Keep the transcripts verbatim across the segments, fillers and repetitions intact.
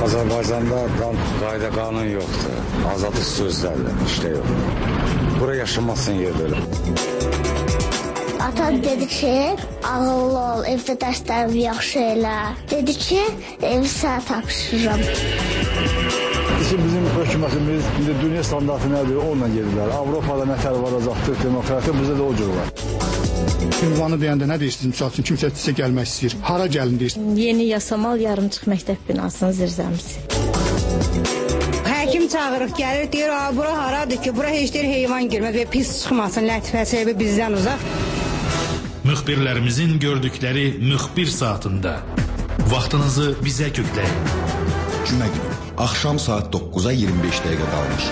Azərbaycanda qayda qanun yoxdur. Azadlıq sözlərlə işte yox. Bura yaşamasın yer belə. Atam dedi ki, ağıllı ol, evdə dərslərini yaxşı elə. Dedi ki, evi sənə tapşırıram. Bizim hökumətimiz indi dünya standartı nədir, onunla gedirlər. Avropada nətər varacaqdır, demokratiya bizdə də o cür var. Ünvanı deyəndə nə deyirsiniz? Misal üçün kimsə sizə gəlmək istəyir. Hara gəlin deyirsiniz? Yeni Yasamal yarımçıq məktəb binasının zirzəmisi. Həkim çağırıq, gəlir, deyir, bura haradır ki, bura heç deyir heyvan girməz və pis çıxmasın, lətifəsi evi bizdən uzaq. Müxbirlərimizin gördükləri müxbir saatında vaxtınızı bizə kökləyin. Cümə günü, axşam saat doqquza iyirmi beş dəqiqə qalmış.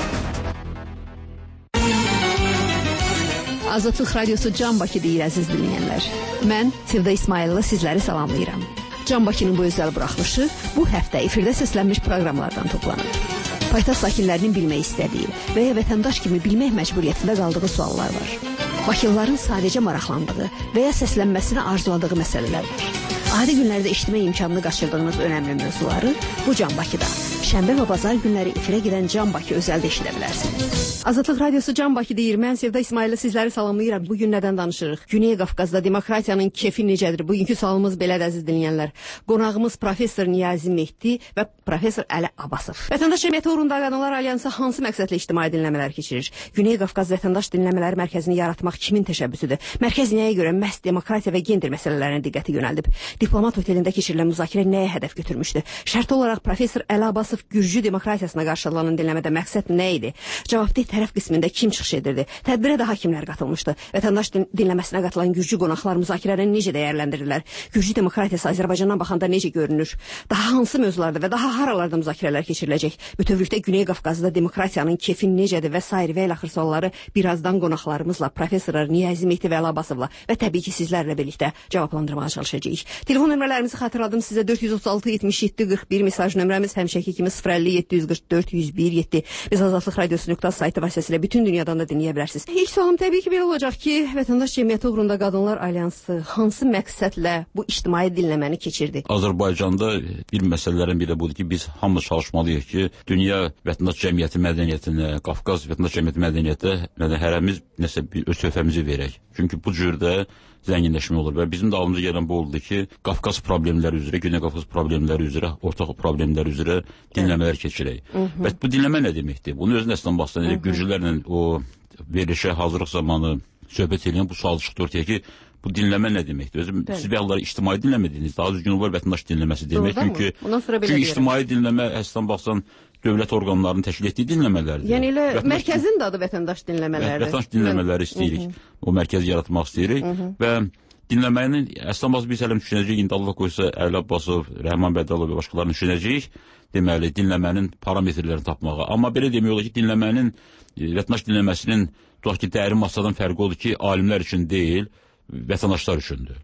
Azadlıq Radiosu Can Bakı deyir, əziz dinləyənlər. Mən Sevda İsmailova sizləri salamlayıram. Can Bakının bu özəl buraxılışı bu həftə efirdə səslənmiş proqramlardan toplanır. Paytaxt sakinlərinin bilmək istədiyi və ya vətəndaş kimi bilmək məcburiyyətində qaldığı suallar var. Bakılıların sadəcə maraqlandığı və ya səslənməsini arzuladığı məsələlər var. Adi günlərdə eşitmə imkanını qaçırdığınız önəmli mövzuları bu Can Bakıda, şənbə və bazar günləri efirə gedən Can Bakı özəldə eşidə bilərsiniz. Azadlıq Radiosu Can Bakı deyir, mən Sevda İsmailova sizləri salamlayıram. Bugün nədən danışırıq? Güney Qafqazda demokratiyanın kefi necədir? Bugünkü sualımız belədir, əziz dinləyənlər. Qonağımız professor Niyazi Mehdi və professor Əli Abbasov. Vətəndaş Cəmiyyəti uğrunda Qadınlar Alyansı hansı məqsədlə ictimai dinləmələr keçirir? Güney Qafqaz Vətəndaş Dinləmələri Mərkəzini yaratmaq kimin təşəbbüsüdür? Mərkəz nəyə görə məhz demokratiya və gender məsələlərinə diqqəti yönəldib? Diplomat otelində keçirilən müzakirə nəyə hədəf götürmüşdü? Şərti olaraq professor Əli Abbasov Gürcü demokratiyasına qarşı alınan dinləmədə məqsəd nə idi? Cavabdeh tərəf qismində kim çıxış edirdi? Tədbirə daha kimlər qatılmışdı? Vətəndaş din dinləməsinə qatılan Gürcü qonaqlar müzakirəni necə dəyərləndirirlər? Gürcü demokratiyası Azərbaycandan baxanda necə görünür? Daha hansı mövzularda və daha haralarda müzakirələr keçiriləcək? Bütövlükdə Güney Qafqazda demokratiyanın kefi necədir və sair və ilaxır sualları birazdan qonaqlarımızla, professorlar Niyazi Mehdi və Əli Abbasovla və təbii ki sizlərlə birlikdə cavablandırmağa çalışacağıq. Telefon nömrələrimizi xatırladım sizə: dörd yüz otuz altı yetmiş yeddi qırx bir mesaj nömrəmiz, həmişəki kimi sıfır əlli yeddi yüz qırx dörd yüz bir yeddi. Biz Azadlıq Radiosu nöqtə saytı vasitəsilə bütün dünyadan da dinləyə bilərsiniz. İlk sualım təbii ki belə olacaq ki, Vətəndaş Cəmiyyəti uğrunda Qadınlar Alyansı hansı məqsədlə bu ictimai dinləməni keçirdi? Azərbaycanda bir məsələlərin biri budur ki, biz hamı çalışmalıyıq ki, dünya vətəndaş cəmiyyəti mədəniyyətinə, Qafqaz vətəndaş cəmiyyəti mədəniyyətə hərəmiz nəsə bir öz töhfəmizi verək. Çünki bu cürdə zənginləşmə olur və bizim davamımıza gələn bu oldu ki, Qafqaz problemləri üzrə, Güney Qafqaz problemləri üzrə, ortaq problemləri üzrə dinləmələr keçirək. Və bu dinləmə nə deməkdir? Bunu özünə əslən baxsan, Gürcülərlə o verilişə hazırlıq zamanı söhbət edən bu sual çıxdı ortaya ki, bu dinləmə nə deməkdir? Özüm, siz bəyənləri ictimai dinləmə dediniz, daha düzgün olar vətəndaş dinləməsi demək. Çünki, çünki ictimai dinləmə əslən baxsan, dövlət orqanlarının təşkil etdiyi dinləmələrdir. Yəni elə vətəndaş mərkəzin də adı vətəndaş dinləmələrdir. Vətəndaş dinləmələri istəyirik. O mərkəzi yaratmaq istəyirik və dinləmənin əslən bazı biz hələm düşünəcəyik, indi Allah qoysa Əli Abbasov, Rəhman Bədalov və başqalarını düşünəcəyik, deməli, dinləmənin parametrlərini tapmağa. Amma belə demək olar ki, dinləmənin, vətəndaş dinləməsinin tutaq ki, dərin masadan fərqi odur ki, alimlər üçün deyil, vətəndaşlar üçündür.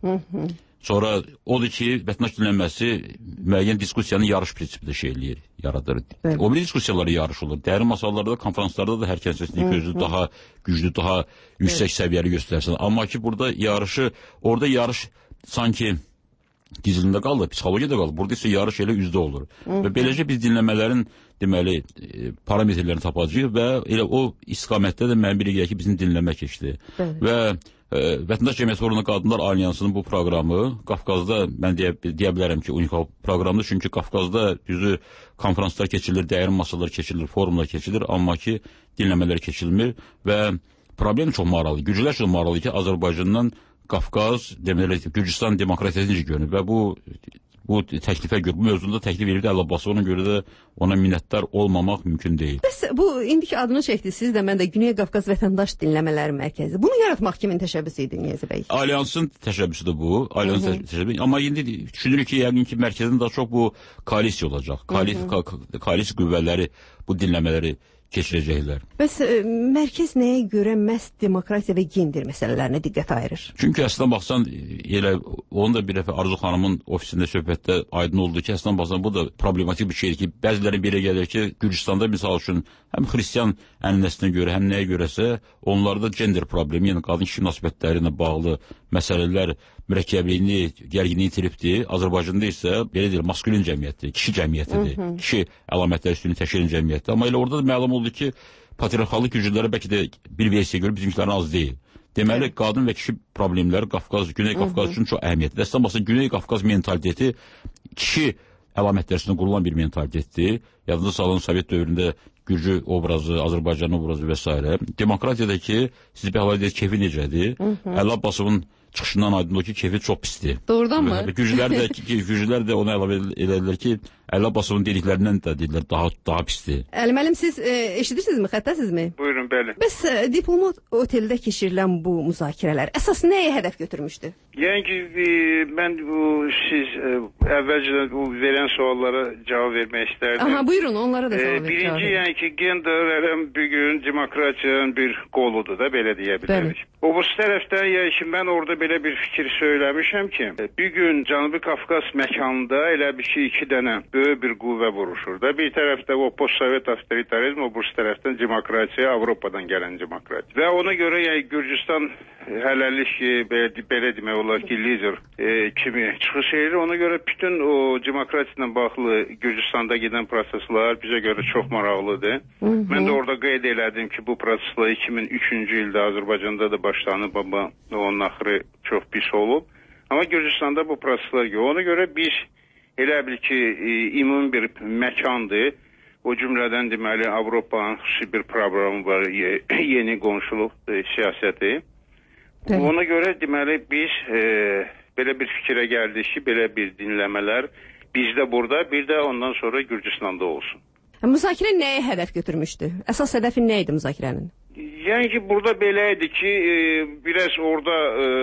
Sonra odur ki, vətəndaş dinləməsi müəyyən diskusiyanın yarış prinsipində şey eləyir, yaradır. Evet. O bir diskusiyaları yarış olur. Dərin masallarda, konferanslarda da hər kəsin gözü daha güclü, daha yüksək evet. səviyyəli göstərsin. Amma ki, burada yarışı, orada yarış sanki gizlində qalır, psixologiyada qalır. Burada isə yarış elə üzdə olur. Hı -hı. Və beləcə biz dinləmələrin deməli, parametrlərini tapacağıq və elə o istiqamətdə də mən bilə ki, bizim dinləmə keçdi. Evet. Və Vətəndaş Cəmiyyəti uğrunda Qadınlar Alyansının bu proqramı Qafqazda, mən deyə, deyə bilərəm ki, unikal proqramdır. Çünki Qafqazda düzü konferanslar keçirilir, dərin masalar keçirilir, forumlar keçirilir, amma ki, dinləmələr keçirilmir və problem çox maraqlı. Gürcülər çox maraqlı ki, Azərbaycandan Qafqaz, deməli, Gürcüstan demokratiyası necə görünür və bu bu təklifə görə, bu mövzunda təklif verirdi Əli Abbasov, ona görə də ona minnətdar olmamaq mümkün deyil. Bəs bu indiki adını çəkdiniz də, mən də Güney Qafqaz Vətəndaş Dinləmələri Mərkəzi. Bunu yaratmaq kimin təşəbbüsü idi, Niyazi bəy? Alyansın təşəbbüsüdür bu. Alyansın təşəbbüsü. Amma indi düşünürük ki, yəqin ki, mərkəzin daha çox bu koalisiya olacaq. Koalisiya qüvvələri bu dinləmələri keçirəcəklər. Bəs ə, mərkəz nəyə görə məhz demokratiya və gender məsələlərinə diqqət ayırır? Çünki əslən baxsan, elə onun da bir dəfə Arzu xanımın ofisində söhbətdə aydın oldu ki, əslən baxsan bu da problematik bir şeydir ki, bəzilərin belə gəlir ki, Gürcüstanda misal üçün həm xristiyan ənənəsinə görə, həm nəyə görəsə, onlarda gender problemi, yəni qadın kişi münasibətləri ilə bağlı məsələlər mürəkkəbliyini, gərginliyi itiribdir. Azərbaycanda isə belə deyil, maskulin cəmiyyətdir, kişi cəmiyyətidir. Hı -hı. Kişi əlamətləri üstünü təşkil edən cəmiyyətdir. Amma elə orada da məlum oldu ki, patriarxalıq gücləri bəlkə də bir versiya görə bizimkilərin az deyil. Deməli, evet. Qadın və kişi problemləri Qafqaz, Güney Qafqaz üçün çox əhəmiyyətli. Əslində məsələn Güney Qafqaz mentaliteti kişi əlamətləri üstündə qurulan bir mentalitetdir. Yadınıza salın Sovet dövründə Gürcü obrazı, Azərbaycan obrazı və s. Demokratiyadakı siz bir hava edirsiniz, keyfi necədir? Əli Abbasovun çıxışından aydın o ki, keyfi çox pisdir. Doğrudan mı? Gürcülər də, Gürcülər də ona əlavə edirlər ki, Əli Abbasovun dediklərindən də deyirlər, daha, daha pisdir. Əli müəllim, siz e, eşidirsinizmi, xəttəsizmi? Buyurun, bəli. Bəs e, diplomat oteldə keçirilən bu müzakirələr əsas nəyə hədəf götürmüşdü? Yəni ki, e, mən bu, siz e, əvvəlcədən bu verən suallara cavab vermək istərdim. Aha, buyurun, onlara da cavab e, Birinci, yəni ki, gender bugün demokratiyanın bir qoludur da, belə deyə bilərik. O bu tərəfdən, yəni ki, mən orada belə bir fikir söyləmişəm ki, bugün Cənubi Qafqaz məkanında elə bir şey iki dənə böyük bir qüvvə vuruşur da. Bir tərəfdə o postsovet avtoritarizm, o bu tərəfdən demokratiya, Avropadan gələn demokratiya. Və ona görə yəni Gürcüstan hələlik belə, belə demək olar ki, lider e, kimi çıxış edir. Ona görə bütün o demokratiya ilə bağlı Gürcüstanda gedən proseslər bizə görə çox maraqlıdır. Hı -hı. Mən də orada qeyd elədim ki, bu proseslər iki min üçüncü ildə Azərbaycanda da başlanıb, amma onun axırı çox pis olub. Amma Gürcüstanda bu proseslər yox. Ona görə biz elə bil ki, e, immun bir məkandır. O cümlədən deməli Avropanın xüsusi bir proqramı var, ye, yeni qonşuluq e, siyasəti. Bəli. Ona görə deməli biz e, belə bir fikrə gəldik ki, belə bir dinləmələr bizdə burada, bir də ondan sonra Gürcüstanda olsun. Müzakirə nəyə hədəf götürmüşdü? Əsas hədəfi nə idi müzakirənin? Yəni ki, burada belə idi ki, e, biraz orada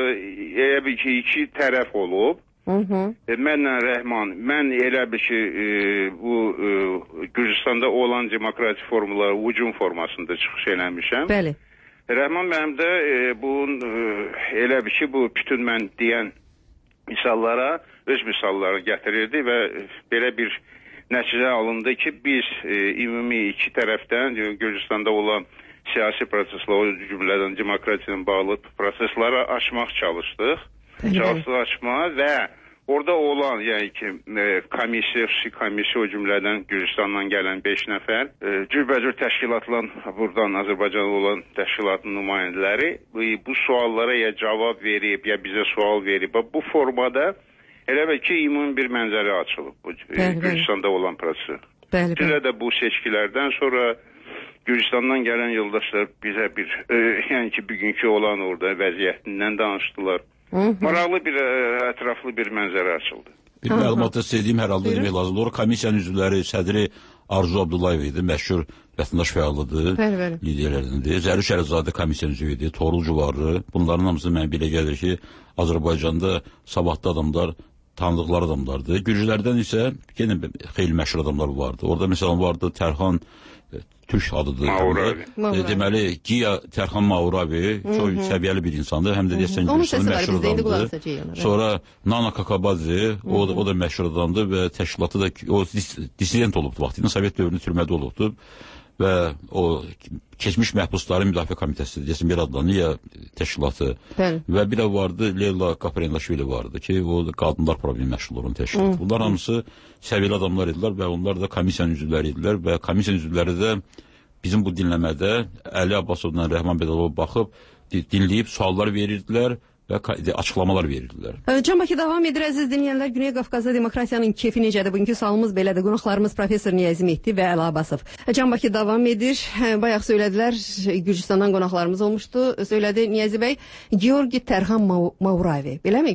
e, bir ki, iki tərəf olub. Hı -hı. E, mənlə Rəhman, mən elə bir ki, e, bu e, Gürcüstanda olan demokratik formalara hücum formasında çıxış eləmişəm. Bəli. Rəhman mənim də e, bunun e, elə bir ki, bu bütün mən deyən misallara öz misalları gətirirdi və belə bir nəticə alındı ki, biz e, ümumi iki tərəfdən Gürcüstanda olan siyasi proseslə, o cümlədən demokratiyanın bağlı prosesləri açmaq çalışdıq. Çalışdıq açmağa və orada olan, yəni ki, komisiya, xüsusi komisiya, o cümlədən Gürcüstandan gələn beş nəfər, e, cürbəcür təşkilatla, buradan Azərbaycanlı olan təşkilatın nümayəndələri bu suallara ya cavab verib, ya bizə sual verib. Bu formada elə və ki, immun bir mənzərə açılıb bu Gürcüstanda olan prosesi. Bizə də bu seçkilərdən sonra Gürcüstandan gələn yoldaşlar bizə bir, e, yəni ki, bugünkü olan orada vəziyyətindən danışdılar. Hı -hı. Maraqlı bir, ətraflı bir mənzərə açıldı. Bir məlumatı istədiyim hər halda demək lazımdır. Orada komissiyanın üzvləri, sədri Arzu Abdullayev idi, məşhur vətəndaş fəallıdır, liderlərindir. Zərüş Əlizadə komissiyanın üzvü idi, Toğrul Cuvarlı. Bunların hamısı mənə belə gəlir ki, Azərbaycanda savadlı adamlar, tanıdıqları adamlardır. Gürcülərdən isə yenə xeyli məşhur adamlar vardı. Orada məsələn vardı Tərxan, Türk adıdır. Mauravi. E, deməli, Giya Tərxan Mauravi çox səviyyəli bir insandır. Həm də deyəsən Gürcüstanın məşhur adamdır. Sonra Nana Kakabadze, o, o da məşhur adamdır və təşkilatı da, o dis dissident olubdu vaxtında, Sovet dövründə türmədə olubdu. Və o keçmiş məhbusların müdafiə komitəsi, deyəsən bir adlanır ya təşkilatı. Bəli. Və bir də vardı, Leyla Kaprendaşvili vardı ki, o qadınlar problemi məşğul olan təşkilat. Bunlar hamısı səviyyəli adamlar idilər və onlar da komissiyanın üzvləri idilər və komissiyanın üzvləri də bizim bu dinləmədə Əli Abbasovla Rəhman Bədəlova baxıb, dinləyib suallar verirdilər və açıqlamalar verirdilər. Can Bakı davam edir, əziz dinləyənlər. Güney Qafqazda demokratiyanın keyfi necədir? Bugünkü sualımız belədir. Qonaqlarımız professor Niyazi Mehdi və Əli Abbasov. Can Bakı davam edir. Bayaq söylədilər, Gürcüstandan qonaqlarımız olmuşdu. Söylədi Niyazi bəy, Georgi Tərxan Mauravi. Beləmi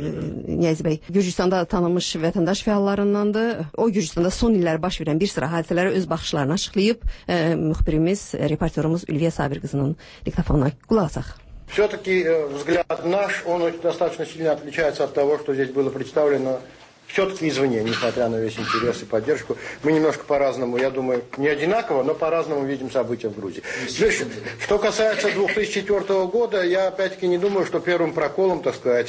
Niyazi bəy? Gürcüstanda tanınmış vətəndaş fəallarındandır. O Gürcüstanda son illər baş verən bir sıra hadisələrə öz baxışlarını açıqlayıb. Müxbirimiz, reporterimiz Ülviyə Sabir qızının diktafonuna qulaq asaq. Все-таки взгляд наш, он достаточно сильно отличается от того, что здесь было представлено все-таки извне, несмотря на весь интерес и поддержку. Мы немножко по-разному, я думаю, не одинаково, но по-разному видим события в Грузии. Что касается две тысячи четвёртого года, я опять-таки не думаю, что первым проколом, так сказать,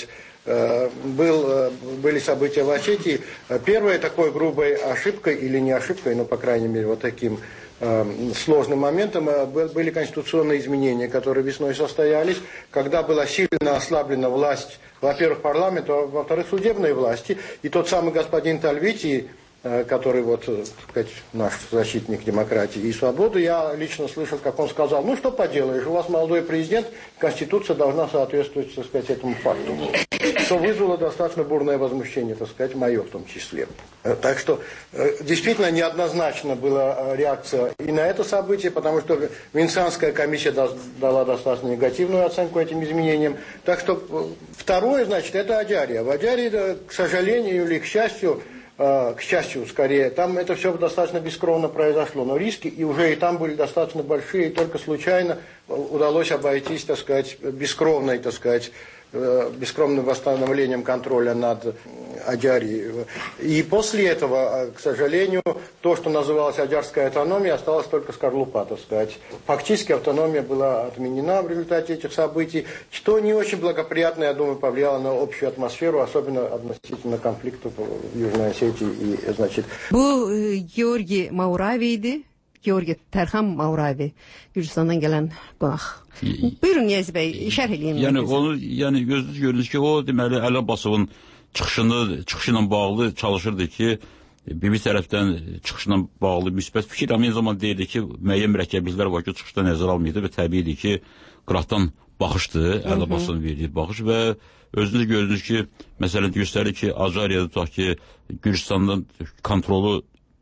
был, были события в Осетии. Первой такой грубой ошибкой, или не ошибкой, но, по крайней мере, вот таким сложным моментом были конституционные изменения, которые весной состоялись, когда была сильно ослаблена власть, во-первых, парламента, а во-вторых, судебной власти. И тот самый господин Тальвити, который вот, так сказать, наш защитник демократии и свободы, я лично слышал, как он сказал: ну что поделаешь, у вас молодой президент, Конституция должна соответствовать, так сказать, этому факту. Что вызвало достаточно бурное возмущение, так сказать, мое в том числе. Так что действительно неоднозначна была реакция и на это событие, потому что Венецианская комиссия дала достаточно негативную оценку этим изменениям. Так что второе, значит, это Аджария. В Аджарии, к сожалению или к счастью, к счастью, скорее, там это все достаточно бескровно произошло, но риски и уже и там были достаточно большие, и только случайно удалось обойтись, так сказать, бескровной, так сказать, бескровным восстановлением контроля над Аджарией. И после этого, к сожалению, то, что называлось аджарская автономия, осталось только скорлупа, так сказать. Фактически автономия была отменена в результате этих событий, что не очень благоприятно, я думаю, повлияло на общую атмосферу, особенно относительно конфликтов в Южной Осетии. И, значит... Bu Georgi Mauravi idi. Georgi Tərxan Mauravi, Gürcüstandan gələn qonaq. Buyurun Niyazi bəy, şərh edeyim. Yəni onu, yəni gözünüz görünür ki, o deməli Əli Abbasovun çıxışını, çıxışı ilə bağlı çalışırdı ki, bir tərəfdən çıxışla bağlı müsbət fikir, amma eyni zamanda deyirdi ki, müəyyən mürəkkəbliklər var ki, çıxışda nəzərə almaydı və təbiidir ki, qıraqdan baxışdı, Əli Abbasovun verdiyi baxış və özünüz görünür ki, məsələn göstərir ki, Acariyada tutaq ki, Gürcüstandan kontrolu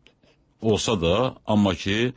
olsa da, amma ki,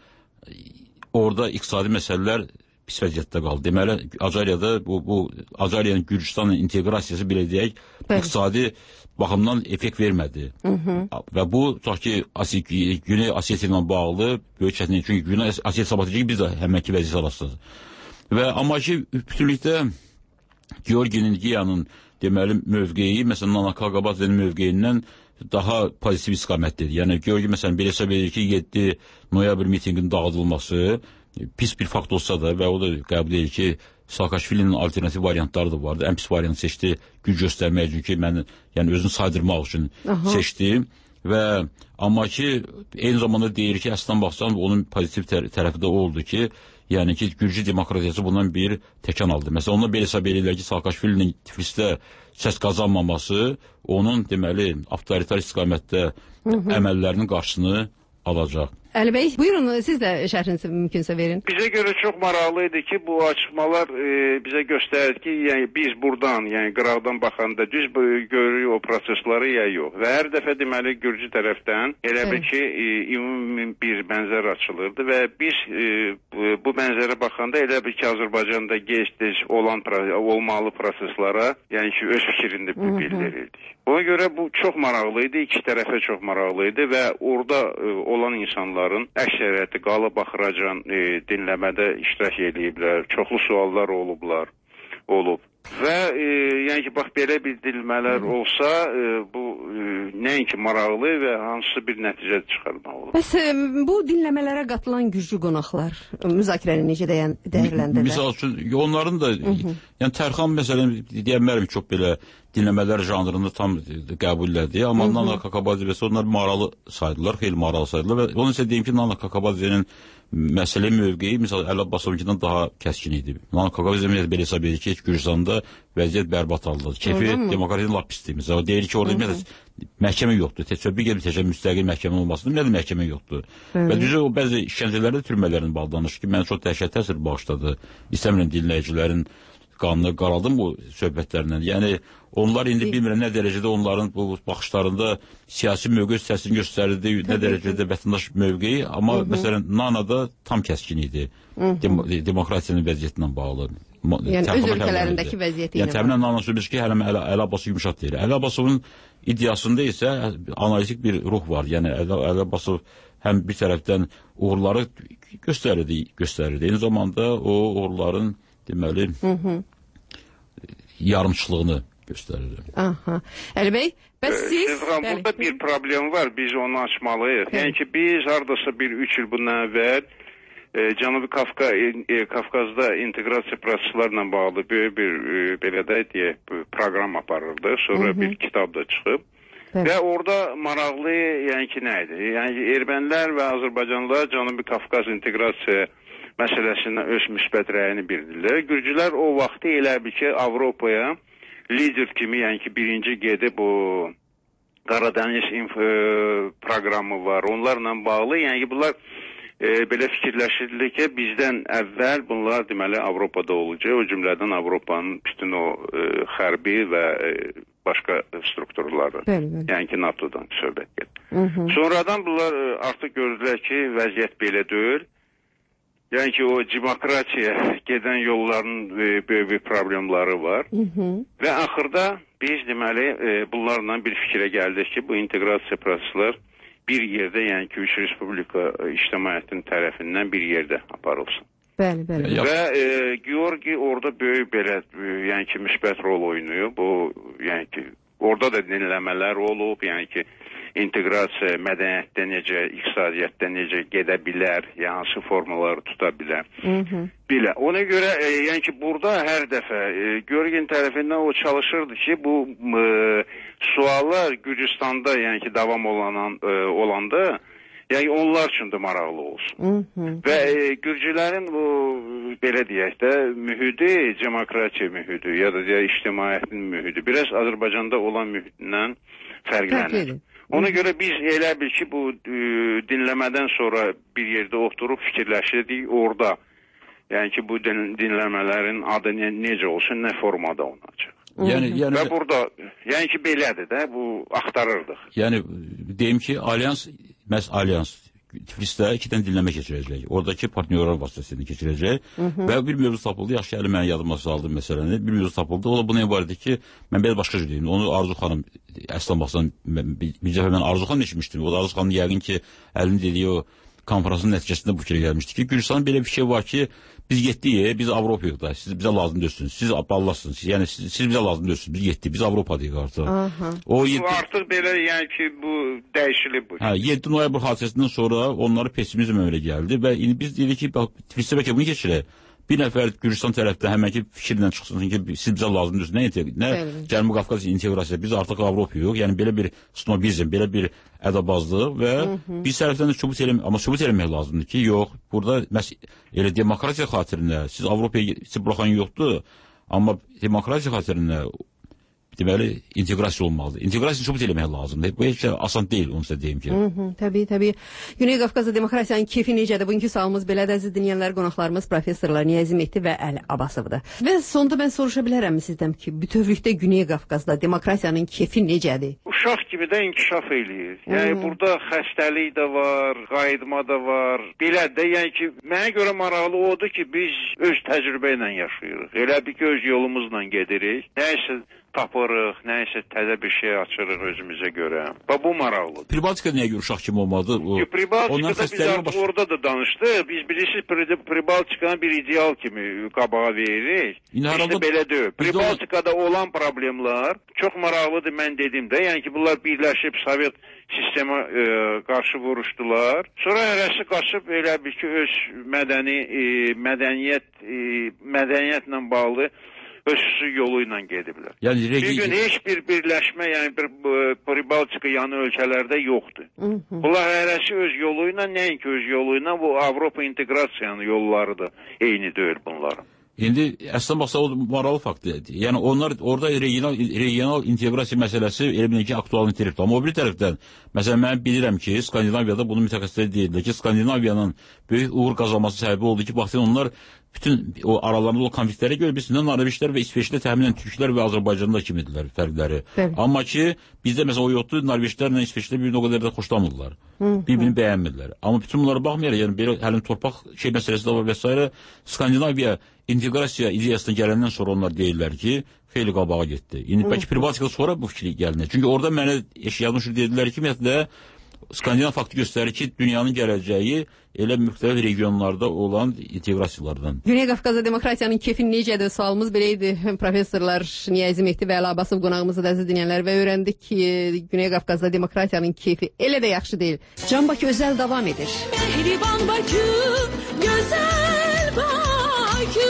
orada iqtisadi məsələlər pis vəziyyətdə qaldı. Deməli, Acariyada bu, bu Acariyanın Gürcüstanla inteqrasiyası belə deyək, iqtisadi baxımdan effekt vermədi. Hı -hı. Və bu, tutaq ki, Güney Osetiya ilə bağlı böyük çətinlik. Çünki Güney Osetiya sabatlayacaq, biz də həmənki vəziyyət alasınız. Və amma ki, bütünlükdə Georginin, Giyanın deməli, mövqeyi, məsələn, Nana Kaqabadzenin mövqeyindən daha pozitiv istiqamətlidir. Yəni, Georgi, məsələn, bir hesab edir ki, yeddi noyabr mitinginin dağıdılması pis bir fakt olsa da və o da qəbul edir ki, Saakashvilinin alternativ variantları da vardı. Ən pis variantı seçdi, güc göstərmək üçün ki, mən yəni, özünü saydırmaq üçün Aha. seçdi. Və amma ki, eyni zamanda deyir ki, əslən baxsan, onun pozitiv tər tərəfi də oldu ki, yəni ki, Gürcü demokratiyası bundan bir təkan aldı. Məsələn, onlar belə hesab edirlər ki, Saakashvilinin Tiflisdə səs qazanmaması onun, deməli, avtoritar istiqamətdə əməllərinin qarşısını alacaq. Əli bəy, buyurun, siz də şərhinizi mümkünsə verin. Bizə görə çox maraqlı idi ki, bu açıqmalar e, bizə göstərir ki, yəni biz buradan, yəni qıraqdan baxanda düz görürük o prosesləri ya yox. Və hər dəfə deməli Gürcü tərəfdən elə bir ki, e, ümumi bir bənzər açılırdı və biz e, bu bənzərə baxanda elə bir ki, Azərbaycanda gec-tec olan olmalı proseslara, yəni ki, öz fikrində bildirirdik. Ona görə bu çox maraqlı idi, iki tərəfə çox maraqlı idi və orada e, olan insanlar əksəriyyəti qalıb baxıracan e, dinləmədə iştirak ediblər. Çoxlu suallar olublar, olub. Və e, yəni ki, bax, belə bildirilmələr olsa, e, bu e, nəinki maraqlı və hansısa bir nəticə çıxarmaq olur. Bəs e, bu dinləmələrə qatılan Gürcü qonaqlar müzakirəni necə dəyərləndirlər? Misal üçün, onların da, yəni Tərxan məsələn, deyəmərəm çox belə dinləmələr janrını tam qəbul elədi. Amma Nana Kakabadze onlar maraqlı saydılar, xeyli maraqlı saydılar və onun isə deyim ki, Nana Kakabadzenin məsələ mövqeyi, misal Əli Abbasovinkindən daha kəskin idi. Nana Kakabadze belə hesab edir ki, Gürcüstanda vəziyyət bərbad halda. Kefi demokratiyanın lap pisdir. Məsələn, deyir ki, orada məhkəmə yoxdur. Təsəbbüb gedib təcə müstəqil məhkəmə olmasının nədir məhkəmə yoxdur. Və düzə o bəzi işgəncələrdə türmələrin bağlanır ki, mənə çox dəhşət təsir bağışladı. İstəmirəm dinləyicilərin qanını qaraldım bu söhbətlərlə. Yəni, onlar indi bilmirəm nə dərəcədə onların bu baxışlarında siyasi mövqe səsini göstərirdi, nə dərəcədə vətəndaş mövqeyi, amma məsələn, Nanada tam kəskin idi Dem demokratiyanın vəziyyətindən bağlı. Yəni, öz ölkələrindəki vəziyyəti ilə. Yəni, təminən Nana söyləyir ki, hələm Əli Abbasov yumuşaq deyir. Əli Abbasovun iddiasında isə analitik bir ruh var. Yəni, Əli Abbasov həm bir tərəfdən uğurları göstərirdi, göstərirdi. Eyni zamanda o uğurların deməli, yarımçılığını göstərir. Aha. Əli bəy, bəs siz... Burada bir problem var, biz onu açmalıyıq. Yəni ki, biz haradasa bir üç il bundan əvvəl e, Cənubi Kafka, e, Kafkazda inteqrasiya proseslərlə bağlı böyük bir e, belə də deyək, proqram aparırdı. Sonra Hı -hı. bir kitab da çıxıb. Evet. Və orada maraqlı, yəni ki, nə idi? Yəni ermənilər və Azərbaycanlılar Cənubi Kafkaz inteqrasiya məsələsindən öz müsbət rəyini bildirlər. Gürcülər o vaxtı elə bir ki, Avropaya lider kimi, yəni ki, birinci gedib o Qaradəniz proqramı var. Onlarla bağlı, yəni ki, bunlar e, belə fikirləşirdi ki, bizdən əvvəl bunlar deməli Avropada olacaq. O cümlədən Avropanın bütün o e, hərbi və e, başqa strukturları. Bəli, bəli. Yəni ki, NATO'dan söhbət gedir. Sonradan bunlar artıq gördülər ki, vəziyyət belə deyil. Yəni ki, o demokratiya gedən yolların e, böyük bir problemləri var. Hı -hı. Və axırda biz deməli e, bunlarla bir fikrə gəldik ki, bu inteqrasiya proseslər bir yerdə, yəni ki, Üç Respublika ictimaiyyətinin tərəfindən bir yerdə aparılsın. Bəli, bəli. Və e, Georgi orada böyük belə, e, yəni ki, müsbət rol oynayır. Bu, yəni ki, orada da dinləmələr olub, yəni ki, inteqrasiya mədəniyyətdə necə, iqtisadiyyatda necə gedə bilər, yəni hansı formaları tuta bilər. Hı -hı. Bilə. Ona görə, e, yəni ki, burada hər dəfə e, Georgin tərəfindən o çalışırdı ki, bu e, suallar Gürcüstanda, yəni ki, davam olanan, e, olanda, yəni onlar üçün də maraqlı olsun. Hı -hı. Və e, Gürcülərin bu, belə deyək də, mühüdü, demokratiya mühüdü, ya da deyək, ictimaiyyətin mühüdü, biraz Azərbaycanda olan mühüdündən fərqlənir. Ona görə biz elə bil ki, bu e, dinləmədən sonra bir yerdə oturub fikirləşirdik orada. Yəni ki, bu din, dinləmələrin adı ne, necə olsun, nə formada olacaq. Yəni, yəni, və burada, yəni ki, belədir də, bu axtarırdıq. Yəni, deyim ki, Alyans, məhz Alyans, Tiflisdə iki dənə dinləmə keçirəcək. Oradakı partnyorlar vasitəsini keçirəcək. Hı -hı. Və bir mövzu tapıldı. Yaxşı, əli mən yadıma saldım məsələni. Bir mövzu tapıldı. O da buna ibarətdir ki, mən belə başqa cür deyim. Onu Arzu xanım, əslən baxsan, bir, bir dəfə mən Arzu xanım eşitmişdim. O da Arzu xanım yəqin ki, əlini dediyi o konferansın nəticəsində bu fikrə gəlmişdi ki, Gürcistanın belə bir şey var ki, biz getdik, biz Avropayıq da, siz bizə lazım dörsünüz, siz ballasınız, yəni siz, siz bizə lazım dörsünüz, biz getdik, biz Avropadayıq artıq. O yedi... Artıq belə, yəni ki, bu dəyişilib bu. Hə, yeddi noyabr hadisəsindən sonra onları pesimizm öyle gəldi və indi biz dedik ki, Tiflisdə bəlkə bunu keçirək. Bir nəfər Gürcistan tərəfdə həmənki fikirlə çıxsın ki, siz bizə lazım dörsünüz, nə, nə Cənubi Qafqaz inteqrasiya, biz artıq Avropayıq, yəni belə bir snobizm, belə bir ədabazlıq və Hı -hı. biz tərəfdən də sübut eləmək, amma sübut eləmək lazımdır ki, yox, burada məhz elə demokratiya xatirinə, siz Avropaya siz buraxan yoxdur, amma demokratiya xatirinə deməli, inteqrasiya olmalıdır. İnteqrasiya sübut eləmək lazımdır. Bu heç asan deyil, onu sizə deyim ki. Hı -hı, təbii, təbii. Güney Qafqazda demokrasiyanın keyfi necədir? Bugünkü sualımız belədir, əziz dinləyənlər, qonaqlarımız professorlar Niyazi Mehdi və Əli Abbasovdur. Və sonda mən soruşa bilərəmmi sizdən ki, bütövlükdə Güney Qafqazda demokrasiyanın keyfi necədir? Uşaq kimi də inkişaf eləyir. Yəni, Hı -hı. burada xəstəlik də var, qayıtma da var. Belə də, yəni ki, mənə görə maraqlı odur ki, biz öz təcrübə ilə yaşayırıq. Elə bir ki, öz yolumuzla gedirik. Nəysə tapırıq, nəysə təzə bir şey açırıq özümüzə görə. Və bu maraqlıdır. Pribaltikada niyə görə uşaq kimi olmadı? Pribaltikada biz artıq baş... orada da danışdıq. Biz bilirsiniz, Pribaltikanı bir ideal kimi qabağa veririk. İşte belə deyil. Pribaltikada o... olan problemlər çox maraqlıdır, mən dedim də. Yəni ki, bunlar birləşib Sovet sistemə e, qarşı vuruşdular. Sonra hərəsi qaçıb elə bir ki, öz mədəni, e, mədəniyyət, e, mədəniyyətlə bağlı özsüz yolu ilə gediblər. Yəni, regi... Bir gün heç bir birləşmə, yəni bir Pribaltika yanı ölkələrdə yoxdur. Hı -hı. Bunlar hərəsi öz yolu ilə, nəinki öz yolu ilə, bu Avropa inteqrasiyanın yollarıdır. Eyni deyil bunların. İndi əslən baxsa o maraqlı faktdır. Yəni onlar orada regional, regional inteqrasiya məsələsi elə ki, aktual nitelikdir. Amma o bir tərəfdən, məsələn, mən bilirəm ki, Skandinaviyada bunu mütəxəssislər deyirlər ki, Skandinaviyanın böyük uğur qazanması səbəbi oldu ki, baxın onlar bütün o aralarında olan konfliktlərə görə biz Norveçlər və İsveçlər təxminən Türklər və Azərbaycanlılar kimidirlər fərqləri. Bəli. Amma ki, bizdə məsələn o yoxdur, Norveçlərlə İsveçlər bir-birini o qədər də xoşlamırlar. Bir-birini bəyənmirlər. Amma bütün bunlara baxmayaraq, yəni belə həlim torpaq şey məsələsi də var və s. Skandinaviya inteqrasiya ideyasına gələndən sonra onlar deyirlər ki, xeyli qabağa getdi. İndi bəlkə Pribaltikada sonra bu fikri gəlinir. Çünki orada mənə eşyalmışır dedilər ki, ümumiyyətlə Skandinav faktı göstərir ki, dünyanın gələcəyi elə müxtəlif regionlarda olan inteqrasiyalardan. Güney Qafqazda demokratiyanın kefi necədir? Sualımız belə idi. Professorlar Niyazi Mehdi və Əli Abbasov qonağımızı da əziz dinləyənlər və öyrəndik ki, Güney Qafqazda demokratiyanın kefi elə də yaxşı deyil. Can Bakı özəl davam edir. Mehriban Bakı, gözəl Bakı.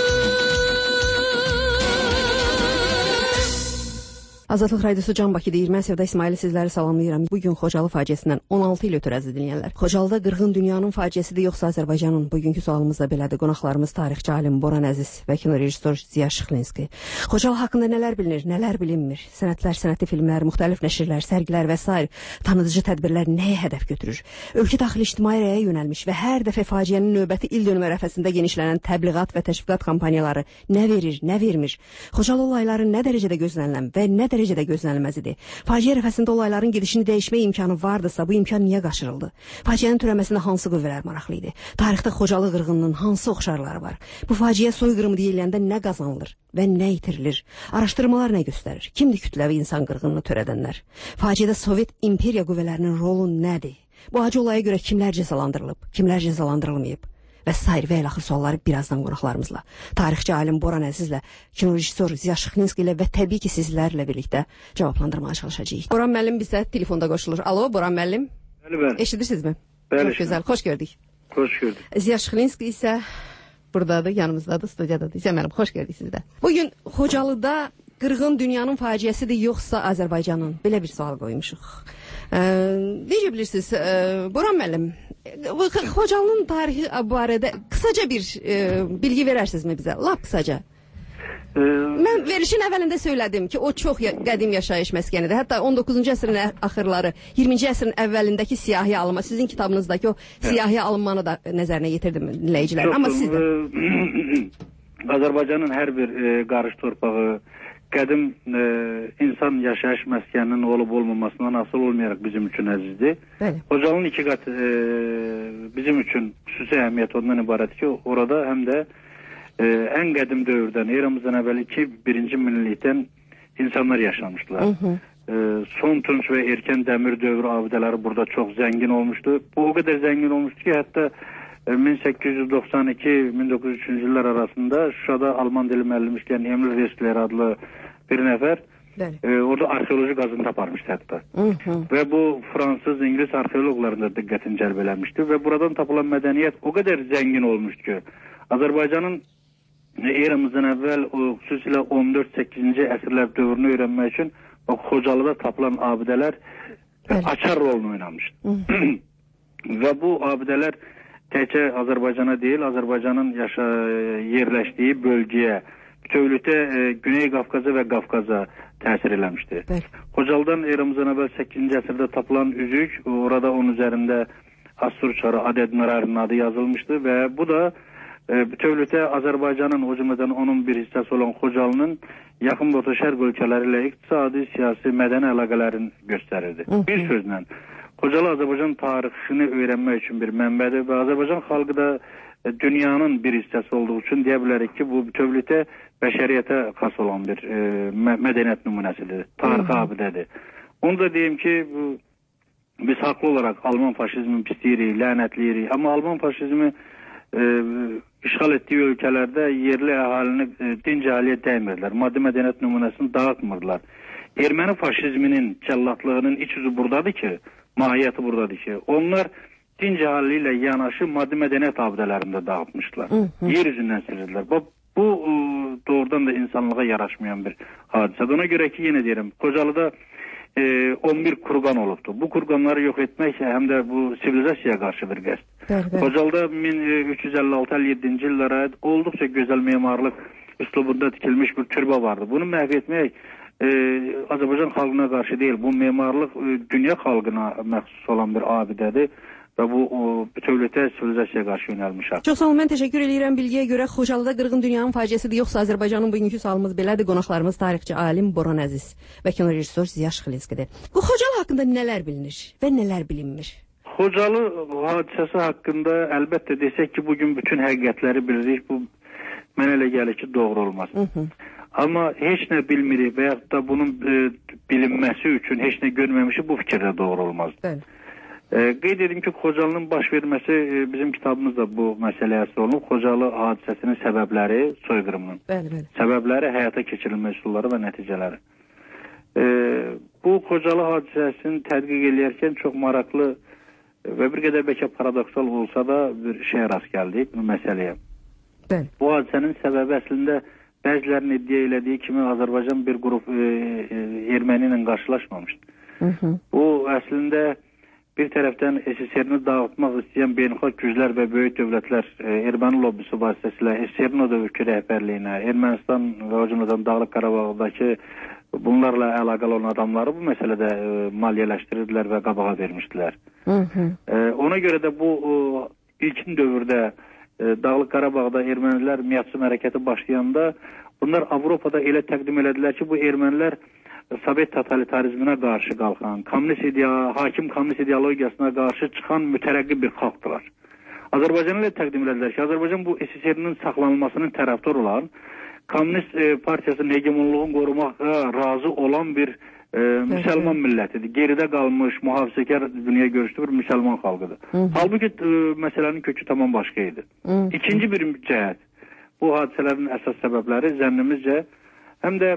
Azadlıq Radiosu Can Bakı deyir. Mən Sevda İsmaili sizləri salamlayıram. Bugün Xocalı faciəsindən on altı il ötürü əziz dinləyənlər. Xocalıda qırğın dünyanın faciəsidir yoxsa Azərbaycanın? Bugünkü sualımız da belədir. Qonaqlarımız tarixçi alim Boran Əziz və kino rejissor Ziya Şıxlinski. Xocalı haqqında nələr bilinir, nələr bilinmir? Sənətlər, sənəti filmlər, müxtəlif nəşrlər, sərgilər və s. tanıdıcı tədbirlər nəyə hədəf götürür? Ölkə daxili ictimai rəyə yönəlmiş və hər dəfə faciənin növbəti il dönümü ərəfəsində genişlənən təbliğat və təşviqat kampaniyaları nə verir, nə vermir? Xocalı olayları nə dərəcədə gözlənilən və nə dərəcədə gözlənilməz idi. Faciə ərəfəsində olayların gedişini dəyişmək imkanı vardısa, bu imkan niyə qaçırıldı? Faciənin törəməsində hansı qüvvələr maraqlı idi? Tarixdə Xocalı qırğınının hansı oxşarları var? Bu faciə soyqırımı deyiləndə nə qazanılır və nə itirilir? Araşdırmalar nə göstərir? Kimdir kütləvi insan qırğınını törədənlər? Faciədə Sovet imperiya qüvvələrinin rolu nədir? Bu acı olaya görə kimlər cəzalandırılıb, kimlər cəzalandırılmayıb? Və sair və ilaxır sualları birazdan qonaqlarımızla, tarixçi alim Boran Əzizlə, kino rejissor Ziya Şıxlinski ilə və təbii ki sizlərlə birlikdə cavablandırmağa çalışacağıq. Boran müəllim bizə telefonda qoşulur. Alo, Boran müəllim. Bəli, bəli. Eşidirsinizmi? Bəli. Çox gözəl, xoş gördük. Xoş gördük. Ziya Şıxlinski isə buradadır, yanımızdadır, studiyadadır. Ziya müəllim, xoş gördük sizi də. Bugün Xocalıda qırğın dünyanın faciəsidir yoxsa Azərbaycanın? Belə bir sual qoymuşuq. Necə bilirsiniz, Boran müəllim? Xocalının tarixi barədə qısaca bir e, bilgi verərsinizmi bizə? Lap qısaca. Ee, Mən verişin əvvəlində söylədim ki, o çox ya qədim yaşayış məskənidir. Hətta on doqquzuncu əsrin axırları, iyirminci əsrin əvvəlindəki siyahıya alınma, sizin kitabınızdakı o siyahıya alınmanı da nəzərinə yetirdim dinləyicilər. Amma siz də... Azərbaycanın hər bir e, qarış torpağı, qədim e, insan yaşayış məskəninin olub-olmamasından asıl olmayaraq bizim üçün əzizdir. Xocalının iki qat e, bizim üçün xüsusi əhəmiyyət ondan ibarət ki, orada həm də e, ən qədim dövrdən, eramızdan əvvəl iki birinci minillikdən insanlar yaşamışdılar. Hı hı. E, son tunç və erkən dəmir dövrü abidələri burada çox zəngin olmuşdu. Bu o qədər zəngin olmuşdu ki, hətta min səkkiz yüz doxsan iki min doqquz yüz üçüncü illər arasında Şuşada Alman dili müəllimi işləyən Emil Restler adlı bir nəfər e, orada arxeoloji qazıntı aparmışdı hətta. Hı -hı. Və bu Fransız, İngilis arxeoloqların da diqqətini cəlb eləmişdi və buradan tapılan mədəniyyət o qədər zəngin olmuşdu ki, Azərbaycanın eramızdan əvvəl o xüsusilə on dörd səkkizinci əsrlər dövrünü öyrənmək üçün o Xocalıda tapılan abidələr açar rolunu oynamışdı. Və bu abidələr təkcə Azərbaycana deyil, Azərbaycanın yaşa yerləşdiyi bölgəyə, bütövlükdə e, Güney Qafqaza və Qafqaza təsir eləmişdi. Xocalıdan eramızdan əvvəl səkkizinci əsrdə tapılan üzük, orada onun üzərində Assur çarı Aded Nərarinin adı yazılmışdı və bu da e, bütövlükdə Azərbaycanın, o cümlədən onun bir hissəsi olan Xocalının yaxın və orta şərq ölkələri ilə iqtisadi, siyasi, mədəni əlaqələrini göstərirdi. Hı -hı. Bir sözlə, Xocalı Azərbaycan tarixini öyrənmək üçün bir mənbədir və Azərbaycan xalqı da dünyanın bir hissəsi olduğu üçün deyə bilərik ki, bu bütövlükdə bəşəriyyətə xas olan bir e, mədəniyyət nümunəsidir, tarixi abidədir. Onu da deyim ki, bu, biz haqlı olaraq Alman faşizmini pisləyirik, lənətləyirik, amma Alman faşizmi e, işğal etdiyi ölkələrdə yerli əhalini e, dinc əhaliyə dəymirlər, maddi mədəniyyət nümunəsini dağıtmırlar. Erməni faşizminin cəlladlığının iç yüzü buradadır ki, mahiyyəti buradadır ki, onlar dinc əhali ilə yanaşı maddi mədəniyyət abidələrində dağıtmışlar. Hı -hı. Yer üzündən silirdilər. Bu, bu doğrudan da insanlığa yaraşmayan bir hadisədir. Ona görə ki, yenə deyirəm, Xocalıda e, on bir kurqan olubdur. Bu kurqanları yox etmək həm də bu sivilizasiyaya qarşı bir qəsd. Xocalıda min üç yüz əlli altı əlli yeddinci illərə aid olduqca gözəl memarlıq üslubunda tikilmiş bir türbə vardı. Bunu məhv etmək e, Azərbaycan xalqına qarşı deyil, bu memarlıq e, dünya xalqına məxsus olan bir abidədir. Və bu o, bütövlükdə sivilizasiyaya qarşı yönəlmişəm. Çox sağ olun, mən təşəkkür edirəm bilgiyə görə. Xocalıda qırğın dünyanın faciəsidir yoxsa Azərbaycanın bugünkü sualımız belədir. Qonaqlarımız tarixçi alim Boran Əziz və kino rejissor Ziya Şıxlinskidir. Bu Xocalı haqqında nələr bilinir və nələr bilinmir? Xocalı hadisəsi haqqında əlbəttə desək ki, bugün bütün həqiqətləri bilirik. Bu mənə elə gəlir ki, doğru olmaz. Hı -hı. Amma heç nə bilmirik və yaxud da bunun e, bilinməsi üçün heç nə görməmişik, bu fikirdə doğru olmaz. Bəli. E, qeyd edim ki, Xocalının baş verməsi e, bizim kitabımızda bu məsələyə əsr olunub. Xocalı hadisəsinin səbəbləri, soyqırımının bəli, bəli. səbəbləri, həyata keçirilmə üsulları və nəticələri. E, bu Xocalı hadisəsini tədqiq edərkən çox maraqlı və bir qədər bəlkə paradoksal olsa da bir şeyə rast gəldik bu məsələyə. Bəli. Bu hadisənin səbəbi əslində bəzilərinin iddia elədiyi kimi Azərbaycan bir qrup e, e, erməni ilə qarşılaşmamışdı. Hı -hı. Bu əslində bir tərəfdən S S R-ni dağıtmaq istəyən beynəlxalq güclər və böyük dövlətlər e, erməni lobbisi vasitəsilə S S R-in o dövrki rəhbərliyinə, Ermənistan və o cümlədən Dağlıq Qarabağdakı bunlarla əlaqəli olan adamları bu məsələdə e, maliyyələşdirirdilər və qabağa vermişdilər. Hı -hı. E, ona görə də bu e, ilkin dövrdə e, Dağlıq Qarabağda ermənilər miyadsım hərəkəti başlayanda bunlar Avropada elə təqdim elədilər ki, bu ermənilər Sovet totalitarizminə qarşı qalxan, kommunist ideal, hakim kommunist ideologiyasına qarşı çıxan mütərəqqi bir xalqdılar. Azərbaycanı ilə təqdim edilər ki, Azərbaycan bu S S R-nin saxlanılmasının tərəfdar olan, kommunist e, partiyasının hegemonluğunu qorumağa razı olan bir e, müsəlman millətidir. Geridə qalmış, mühafizəkar dünya görüşlü bir müsəlman xalqıdır. Hı -hı. Halbuki e, məsələnin kökü tamam başqa idi. Hı -hı. İkinci bir cəhət, bu hadisələrin əsas səbəbləri zənnimizcə həm də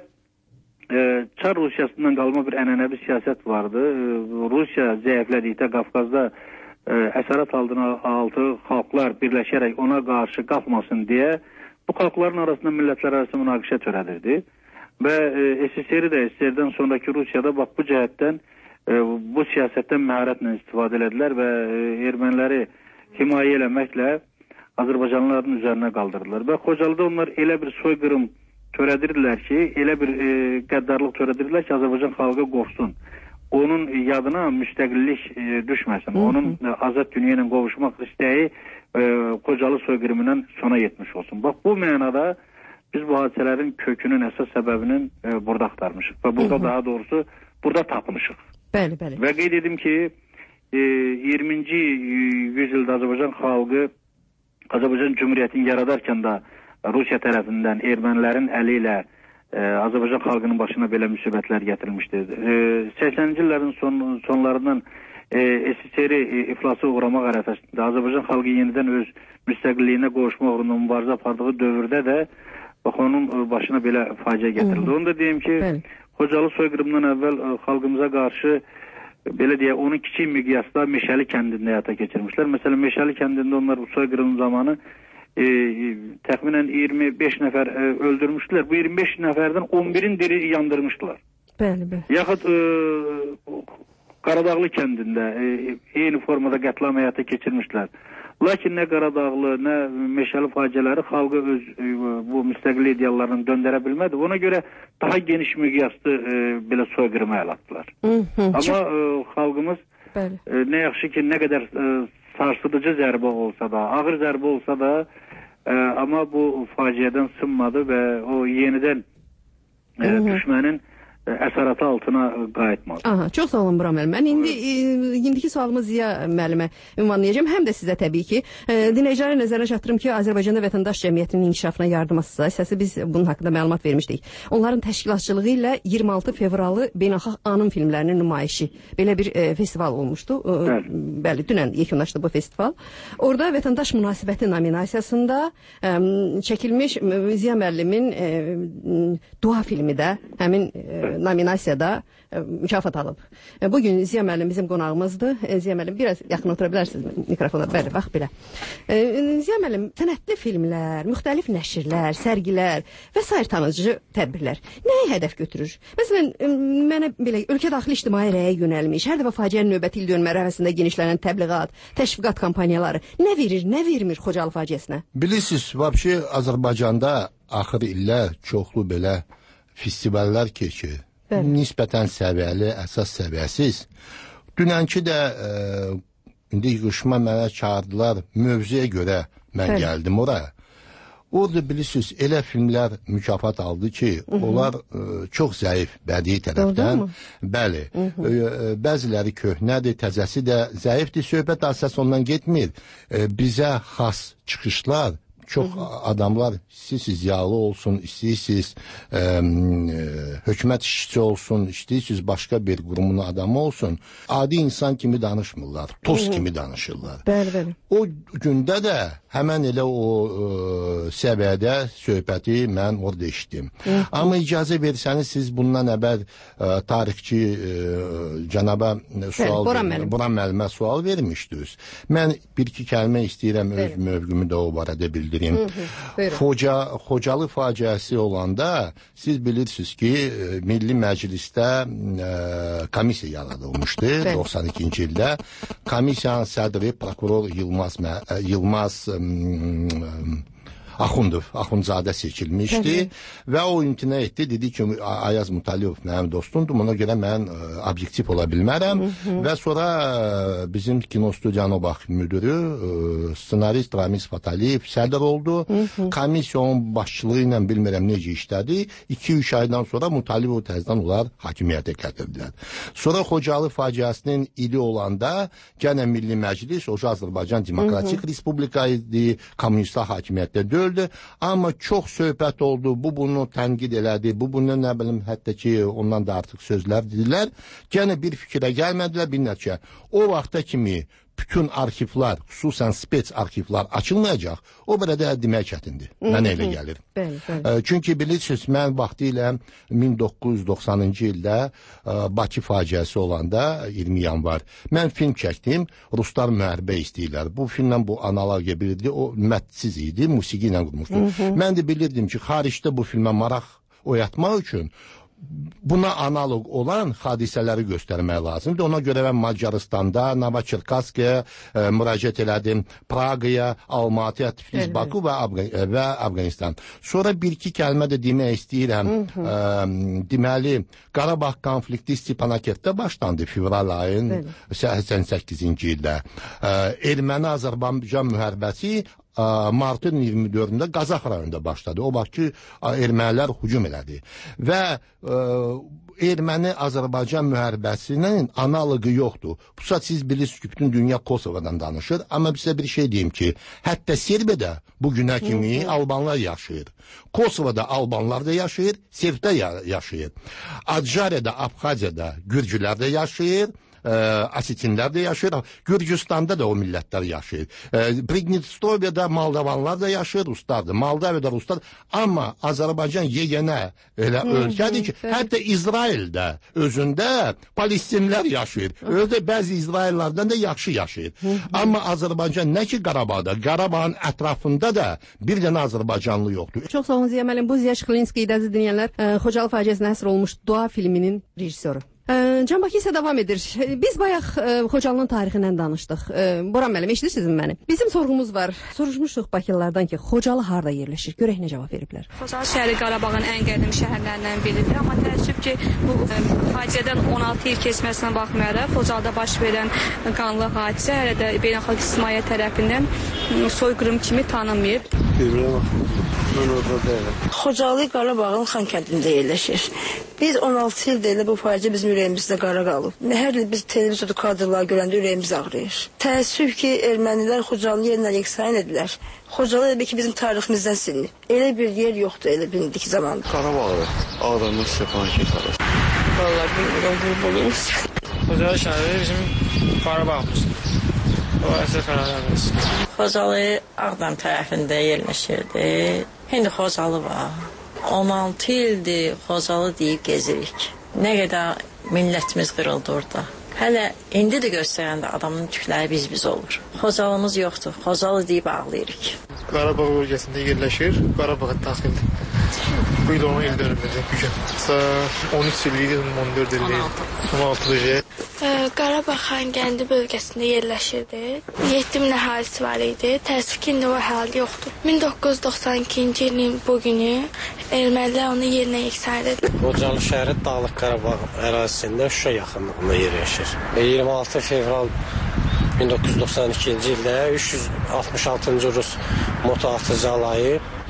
Ee, Çar Rusiyasından qalma bir ənənəvi siyasət vardı. Ee, Rusiya zəiflədikdə Qafqazda e, əsarət altına altı xalqlar birləşərək ona qarşı qalxmasın deyə bu xalqların arasında millətlər arası münaqişə törədirdi. Və e, S S R-i də S S R-dən sonraki Rusiyada bax bu cəhətdən e, bu siyasətdən məharətlə istifadə elədilər və e, erməniləri himayə eləməklə Azərbaycanlıların üzərinə qaldırdılar. Və Xocalıda onlar elə bir soyqırım törədirdilər ki, elə bir e, qəddarlıq törədirdilər ki, Azərbaycan xalqı qorxsun. Onun yadına müstəqillik e, düşməsin. Hı -hı. Onun e, azad dünya ilə qovuşmaq istəyi e, Xocalı soyqırımından sona yetmiş olsun. Bax, bu mənada biz bu hadisələrin kökünün əsas səbəbinin e, burada axtarmışıq. Və burada Hı -hı. daha doğrusu burada tapmışıq. Bəli, bəli. Və qeyd edim ki, e, iyirminci yüzyılda Azərbaycan xalqı Azərbaycan Cümhuriyyətini yaradarkən də Rusiya tərəfindən ermənilərin əli ilə e, Azərbaycan xalqının başına belə müsibətlər gətirilmişdir. E, səksəninci illərin son, sonlarından e, S S R-i e, iflası uğramaq ərəfəsində Azərbaycan xalqı yenidən öz müstəqilliyinə qovuşmaq uğrunda mübarizə apardığı dövrdə də bax, onun başına belə faciə gətirildi. Hı -hı. Onu da deyim ki, Bəli. Xocalı soyqırımından əvvəl e, xalqımıza qarşı belə deyə onun kiçik miqyasda Meşəli kəndində həyata keçirmişlər. Məsələn, Meşəli kəndində onlar bu soyqırım zamanı E, təxminən iyirmi beş nəfər e, öldürmüşdülər. Bu iyirmi beş nəfərdən on birin diri yandırmışdılar. Bəli, bəli. Yaxud e, Qaradağlı kəndində e, eyni formada qətlam həyata keçirmişdilər. Lakin nə Qaradağlı, nə Meşəli faciələri xalqı öz e, bu müstəqillik ideallarını döndərə bilmədi. Ona görə daha geniş miqyaslı e, belə soyqırıma əl atdılar. Amma e, xalqımız e, nə yaxşı ki, nə qədər e, sarsıdıcı zərbə olsa da, ağır zərbə olsa da, e, amma bu faciədən sınmadı və o yenidən e, düşmənin e, əsarəti altına qayıtmadı. Aha, çox sağ olun Buram müəllim. Mən indi e, indiki sualımı Ziya müəllimə ünvanlayacağım. Həm də sizə təbii ki, e, dinləyicilərə nəzərə çatdırım ki, Azərbaycanda vətəndaş cəmiyyətinin inkişafına yardım assosiasiyası, biz bunun haqqında məlumat vermişdik. Onların təşkilatçılığı ilə iyirmi altı fevralı Beynəlxalq Anım filmlərinin nümayişi belə bir e, festival olmuşdu. E, bəli, dünən yekunlaşdı bu festival. Orada vətəndaş münasibəti nominasiyasında e, çəkilmiş Ziya müəllimin e, dua filmi də həmin e, nominasiyada e, mükafat alıb. E, bugün Ziya müəllim bizim qonağımızdır. E, Ziya müəllim, biraz yaxın otura bilərsiniz mikrofona. Bəli, bax belə. E, Ziya müəllim, sənətli filmlər, müxtəlif nəşrlər, sərgilər və sair tanıcı tədbirlər nəyə hədəf götürür? Məsələn, e, mənə belə ölkə daxili ictimai rəyə yönəlmiş, hər dəfə faciənin növbəti il dönmə ərəfəsində genişlənən təbliğat, təşviqat kampaniyaları nə verir, nə vermir Xocalı faciəsinə? Bilirsiniz, vəbşi Azərbaycanda axır illər çoxlu belə festivallər keçir. Bəli. Nisbətən səviyyəli, əsas səviyyəsiz. Dünənki də e, indi yığışma mənə çağırdılar, mövzuya görə mən Bəli. gəldim oraya. Orada bilirsiniz, elə filmlər mükafat aldı ki, Hı -hı. onlar e, çox zəif bədii tərəfdən. Bəli, Hı -hı. e, bəziləri köhnədir, təzəsi də zəifdir, söhbət əsas ondan getmir. E, bizə xas çıxışlar Çox Hı -hı. adamlar istəyirsiniz yağlı olsun, istəyirsiniz e, e, hökumət işçisi olsun, istəyirsiniz başqa bir qurumun adamı olsun. Adi insan kimi danışmırlar, toz Hı -hı. kimi danışırlar. Bəli, bəli. O gündə də həmən elə o e, səviyyədə söhbəti mən orada eşitdim. Hı -hı. Amma icazə versəniz siz bundan əvvəl e, tarixçi e, cənaba sual Bəli, Buran müəllimə sual vermişdiniz. Mən bir-iki kəlmə istəyirəm öz Bəli. mövqümü də o barədə bildirim. Hı -hı. Xoca, Xocalı faciəsi olanda siz bilirsiniz ki, Milli Məclisdə e, komissiya yaradılmışdı Bəli. doxsan ikinci ildə. Komissiyanın sədri prokuror Yılmaz Yılmaz Axundov, Axundzadə seçilmişdi və o imtina etdi, dedi ki, Ayaz Mutaliyov mənim dostumdur, buna görə mən ə, obyektiv ola bilmərəm Hı -hı. və sonra ə, bizim kinostudiyanın bax müdürü, ə, ssenarist Ramiz Fataliyev sədr oldu. Hı -hı. Komissiyanın başçılığı ilə bilmirəm necə işlədi. iki üç aydan sonra Mutaliyov təzədən onlar hakimiyyətə gətirdilər. Sonra Xocalı faciəsinin ili olanda gənə Milli Məclis, o Azərbaycan Demokratik Hı -hı. Respublika idi, kommunistlər hakimiyyətdə deyil. Amma çox söhbət oldu, bu bunu tənqid elədi, bu bunu nə bilim, hətta ki ondan da artıq sözlər dedilər. Gənə bir fikrə gəlmədilər, bir nəticə. O vaxta kimi bütün arxivlər, xüsusən spets arxivlər açılmayacaq, o burada demək çətindir. Mənə elə gəlir. Bəli, bəli. Çünki bilirsiniz, mən vaxtilə min doqquz yüz doxsanıncı ildə Bakı faciəsi olanda iyirmi yanvar, mən film çəkdim, Ruslar müharibə istəyirlər. Bu filmlə bu analogiya bilirdi, o mədsiz idi, musiqi ilə qurmuşdu. Mən də bilirdim ki, xaricdə bu filmə maraq oyatmaq üçün buna analog olan hadisələri göstərmək lazımdır. Ona görə mən Macaristanda, Novoçerkaskaya e, müraciət elədim, Praqaya, Almatıya, Tiflis, Baku və, Afgan və Afganistan. Sonra bir-iki kəlmə də demək istəyirəm. Hı -hı. E, deməli, Qarabağ konflikti Stepanakert başlandı fevral ayın səksən səkkizinci ildə. E, Erməni-Azərbaycan müharibəsi martın iyirmi dördündə Qazax rayonunda başladı. O vaxt ki, ermənilər hücum elədi. Və e, Erməni-Azərbaycan müharibəsinin analogu yoxdur. Bu saat siz bilirsiniz ki, bütün dünya Kosovadan danışır. Amma bizə bir şey deyim ki, hətta Serbiyada bu günə kimi Hı -hı. Albanlar yaşayır. Kosovada Albanlar da yaşayır, Serbdə ya yaşayır. Adjariyada, Abxaziyada Gürcülər də yaşayır. Asetinlər də yaşayır. Gürcüstanda da o millətlər yaşayır. Pridnestroviyada Moldavanlar da yaşayır, Ruslardır. Moldaviyada Ruslar. Amma Azərbaycan yeganə elə ölkədir ki, hətta İsraildə özündə Palestinlər yaşayır. Özdə bəzi İsraillərdən də yaxşı yaşayır. Amma Azərbaycan nə ki Qarabağda, Qarabağın ətrafında da bir dənə Azərbaycanlı yoxdur. Çox sağ olun Ziya müəllim. Bu Ziya Şıklinski dəzi dinləyənlər Xocalı faciəsinə həsr olmuş Dua filminin rejissoru. Can Bakı isə davam edir. Biz bayaq e, Xocalının tarixindən danışdıq. E, Boran müəllim, eşidirsiniz məni? Bizim sorğumuz var. Soruşmuşduq Bakılılardan ki, Xocalı harda yerləşir? Görək nə cavab veriblər. Xocalı şəhəri Qarabağın ən qədim şəhərlərindən biridir. Amma təəssüf ki, bu e, faciədən on altı il keçməsinə baxmayaraq, Xocalıda baş verən qanlı hadisə hələ də beynəlxalq ictimaiyyət tərəfindən soyqırım kimi tanınmayıb. Xocalı Qarabağın Xan kəndində yerləşir. Biz on altı ildə elə bu faciə bizim ürəyimizdə qara qalıb. Hər il biz televizorda kadrlar görəndə ürəyimiz ağrıyır. Təəssüf ki, ermənilər Xocalı yerinə yeksan edilər. Xocalı elə ki, bizim tariximizdən silinir. Elə bir yer yoxdur, elə bilindiki zamanda. Qarabağı, Ağdamda Stepanakert arası. Vallahi bilmirəm, qurub olun. Xocalı şəhəri bizim Qarabağımız. Orası Qarabağımız. Xocalı Ağdam tərəfində yerləşirdi. İndi Xocalı var. on altı ildir Xocalı deyib gezirik. Nə qədər millətimiz qırıldı orada. Hələ indi də göstərəndə adamın tükləri biz-biz olur. Xocalımız yoxdur. Xocalı deyib ağlayırıq. Qarabağ bölgəsində yerləşir. Qarabağa daxildir. Bu il onun il dönümüdür bugün. on üç illik, on dörd illik, on altı illik. Qarabağ Xankəndi bölgəsində yerləşirdi. yeddi min əhalisi var idi. Təəssüf ki, indi o əhali yoxdur. min doqquz yüz doxsan ikinci ilin bugünü ermənilər onu yerinə yeksan edildi. Xocalı şəhəri Dağlıq Qarabağ ərazisində Şuşa yaxınlığında yerləşir. iyirmi altı fevral min doqquz yüz doxsan ikinci ildə üç yüz altmış altıncı Rus moto atıcı alayı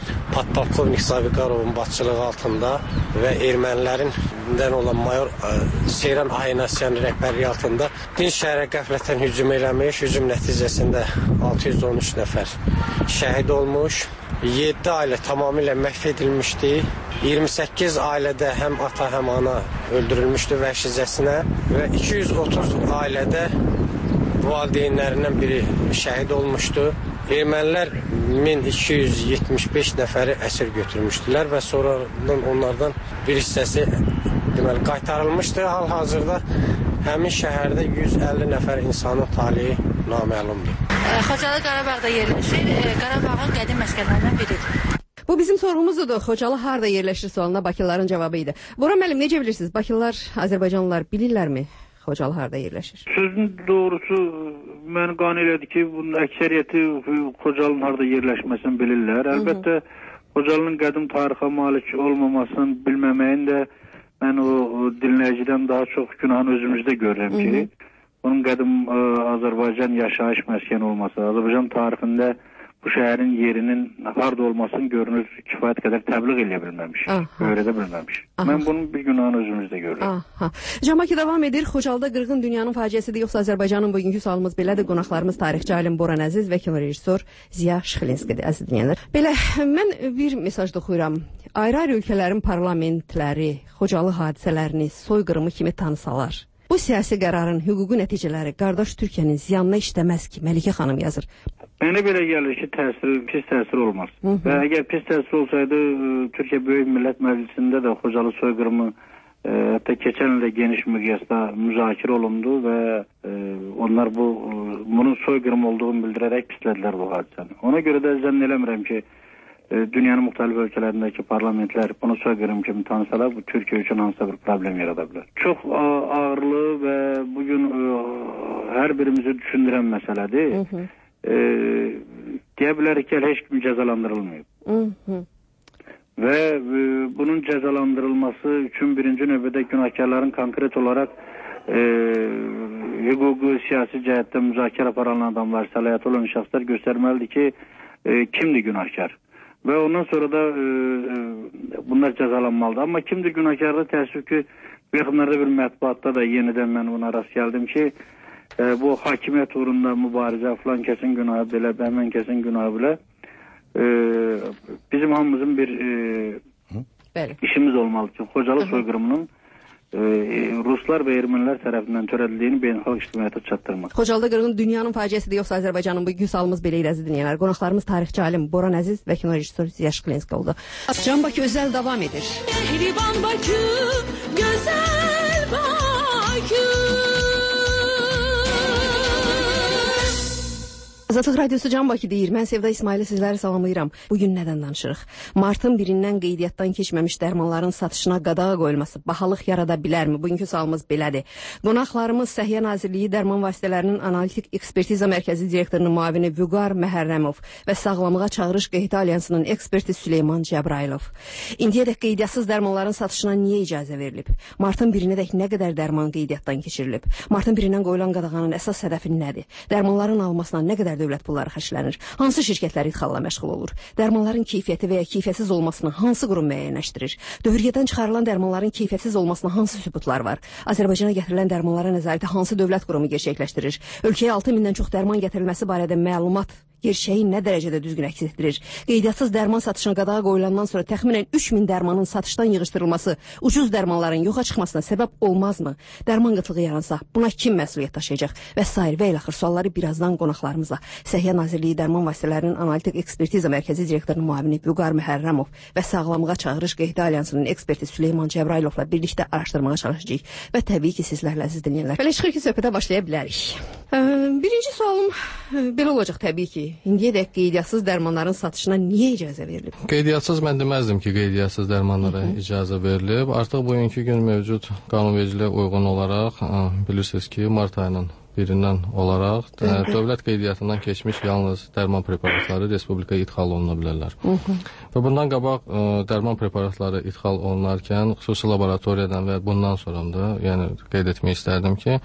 Podpolkovnik Zaviqarovun başçılığı altında və ermənilərindən olan mayor Seyran Ahinasyanın rəhbərliyi altında din şəhərə qəflətən hücum eləmiş. Hücum nəticəsində altı yüz on üç nəfər şəhid olmuş. yeddi ailə tamamilə məhv edilmişdi. iyirmi səkkiz ailədə həm ata, həm ana öldürülmüşdü vəhşicəsinə və iki yüz otuz ailədə valideynlərindən biri şəhid olmuşdu. Ermənilər min iki yüz yetmiş beş nəfəri əsir götürmüşdülər və sonradan onlardan bir hissəsi deməli qaytarılmışdı. Hal-hazırda həmin şəhərdə yüz əlli nəfər insanın taleyi naməlumdur. Xocalı Qarabağda yerləşir. Qarabağın qədim məskənlərindən biridir. Bu bizim sorğumuzdur. Xocalı harda yerləşir sualına Bakılıların cavabı idi. Boran müəllim, necə bilirsiniz? Bakılılar, Azərbaycanlılar bilirlərmi Xocalı harda yerləşir? Sözün doğrusu məni qane elədi ki, bunun əksəriyyəti Xocalının harda yerləşməsini bilirlər. Əlbəttə, Xocalının qədim tarixə malik olmamasını bilməməyin də mən o, o dinləyicidən daha çox günahını özümüzdə görürəm ki, Hı -hı. bunun qədim ə, Azərbaycan yaşayış məskəni olması, Azərbaycan tarixində bu şəhərin yerinin harda olmasını görünür kifayət qədər təbliğ eləyə bilməmiş, öyrədə bilməmiş. Aha. Mən bunun bir günahını özümüzdə görürəm. Cəmaki davam edir. Xocalıda qırğın dünyanın faciəsidir, yoxsa Azərbaycanın bugünkü sualımız belədir. Qonaqlarımız tarixçi alim Boran Əziz və kino rejissor Ziya Şıxlinskidir, əziz dinləyənlər. Belə, mən bir mesajda oxuyuram. Ayrı-ayrı ölkələrin parlamentləri Xocalı hadisələrini soyqırımı kimi tanısalar, bu siyasi qərarın hüquqi nəticələri qardaş Türkiyənin ziyanına işləməz ki, Məlikə xanım yazır. Mənə belə gəlir ki, təsir, pis təsir olmaz. Hı -hı. Və əgər pis təsir olsaydı, Türkiyə Böyük Millət Məclisində də Xocalı soyqırımı e, hətta keçən ildə geniş miqyasda müzakirə olundu və e, onlar bu bunun soyqırım olduğunu bildirərək pislədilər bu hadisəni. Ona görə də zənn eləmirəm ki, e, dünyanın müxtəlif ölkələrindəki parlamentlər bunu soyqırım kimi tanısalar, bu Türkiyə üçün hansısa bir problem yarada bilər. Çox ağırlı və bugün e, hər birimizi düşündürən məsələdir. Hı -hı. E, deyə bilərik ki, heç kim cəzalandırılmayıb. Hı -hı. Və e, bunun cəzalandırılması üçün birinci növbədə günahkarların konkret olaraq e, hüquqi, siyasi cəhətdə müzakirə aparan adamlar, səlahiyyəti olan şəxslər göstərməlidir ki, e, kimdir günahkar? Və ondan sonra da e, bunlar cəzalanmalıdır. Amma kimdir günahkarda təəssüf ki, bu yaxınlarda bir mətbuatda da yenidən mən buna rast gəldim ki, e, bu hakimiyyət uğrunda mübarizə, filan kəsin günahı belə, həmən kəsin günahı belə. E, bizim hamımızın bir e, işimiz olmalı ki, Xocalı soyqırımının e, Ruslar və ermənilər tərəfindən törədildiyini beynəlxalq ictimaiyyətə çatdırmaq. Xocalıda qırğın dünyanın faciəsidir, yoxsa Azərbaycanın bugünkü sualımız belə idi, əziz dinləyənlər. Qonaqlarımız tarixçi alim Boran Əziz və kino rejissor Ziya Şıxlinski oldu. Can Bakı özəl davam edir. Mehriban Bakı, gözəl Bakı. Azadlıq Radiosu Can Bakı deyir. Mən Sevda İsmaili sizləri salamlayıram. Bugün nədən danışırıq? Martın birindən qeydiyyatdan keçməmiş dərmanların satışına qadağa qoyulması bahalıq yarada bilərmi? Bugünkü sualımız belədir. Qonaqlarımız Səhiyyə Nazirliyi Dərman Vasitələrinin Analitik Ekspertiza Mərkəzi direktorunun müavini Vüqar Məhərrəmov və Sağlamlığa Çağırış Qeyd Alyansının eksperti Süleyman Cəbrailov. İndiyədək qeydiyyatsız dərmanların satışına niyə icazə verilib? Martın birinədək nə qədər dərman qeydiyyatdan keçirilib? Martın birindən qoyulan qadağanın əsas hədəfi nədir? Dərmanların alınmasına nə qədər dövlət pulları xərclənir? Hansı şirkətlər idxalla məşğul olur? Dərmanların keyfiyyəti və ya keyfiyyətsiz olmasını hansı qurum müəyyənləşdirir? Dövriyyədən çıxarılan dərmanların keyfiyyətsiz olmasına hansı sübutlar var? Azərbaycana gətirilən dərmanlara nəzarəti hansı dövlət qurumu gerçəkləşdirir? Ölkəyə altı mindən çox dərman gətirilməsi barədə məlumat gerçəyi nə dərəcədə düzgün əks etdirir? Qeydiyyatсız dərman satışına qadağa qoyulandan sonra təxminən üç min dərmanın satışdan yığışdırılması ucuz dərmanların yoxa çıxmasına səbəb olmazmı? Dərman qıtlığı yaransa buna kim məsuliyyət daşıyacaq? Və sair və ilaxır sualları birazdan qonaqlarımızla Səhiyyə Nazirliyi Dərman Vasitələrinin Analitik Ekspertiza Mərkəzi direktorunun müavini Vüqar Məhərrəmov və Sağlamlığa Çağırış Qeyd Alyansının eksperti Süleyman Cəbrailovla birlikdə araşdırmağa çalışacağıq və təbii ki sizlərlə əziz dinləyənlər. Belə çıxır ki söhbətə başlaya bilərik. Birinci sualım belə olacaq təbii ki. İndiyədək qeydiyyatсız dərmanların satışına niyə icazə verilib? Qeydiyyatсız mən deməzdim ki, qeydiyyatсız dərmanlara Hı -hı. icazə verilib. Artıq bugünkü gün mövcud qanunvericiliyə uyğun olaraq bilirsiniz ki, mart ayının birindən olaraq Hı -hı. dövlət qeydiyyatından keçmiş yalnız dərman preparatları respublikaya idxal oluna bilərlər. Hı -hı. Və bundan qabaq ə, dərman preparatları idxal olunarkən xüsusi laboratoriyadan və bundan sonra da yəni qeyd etmək istərdim ki,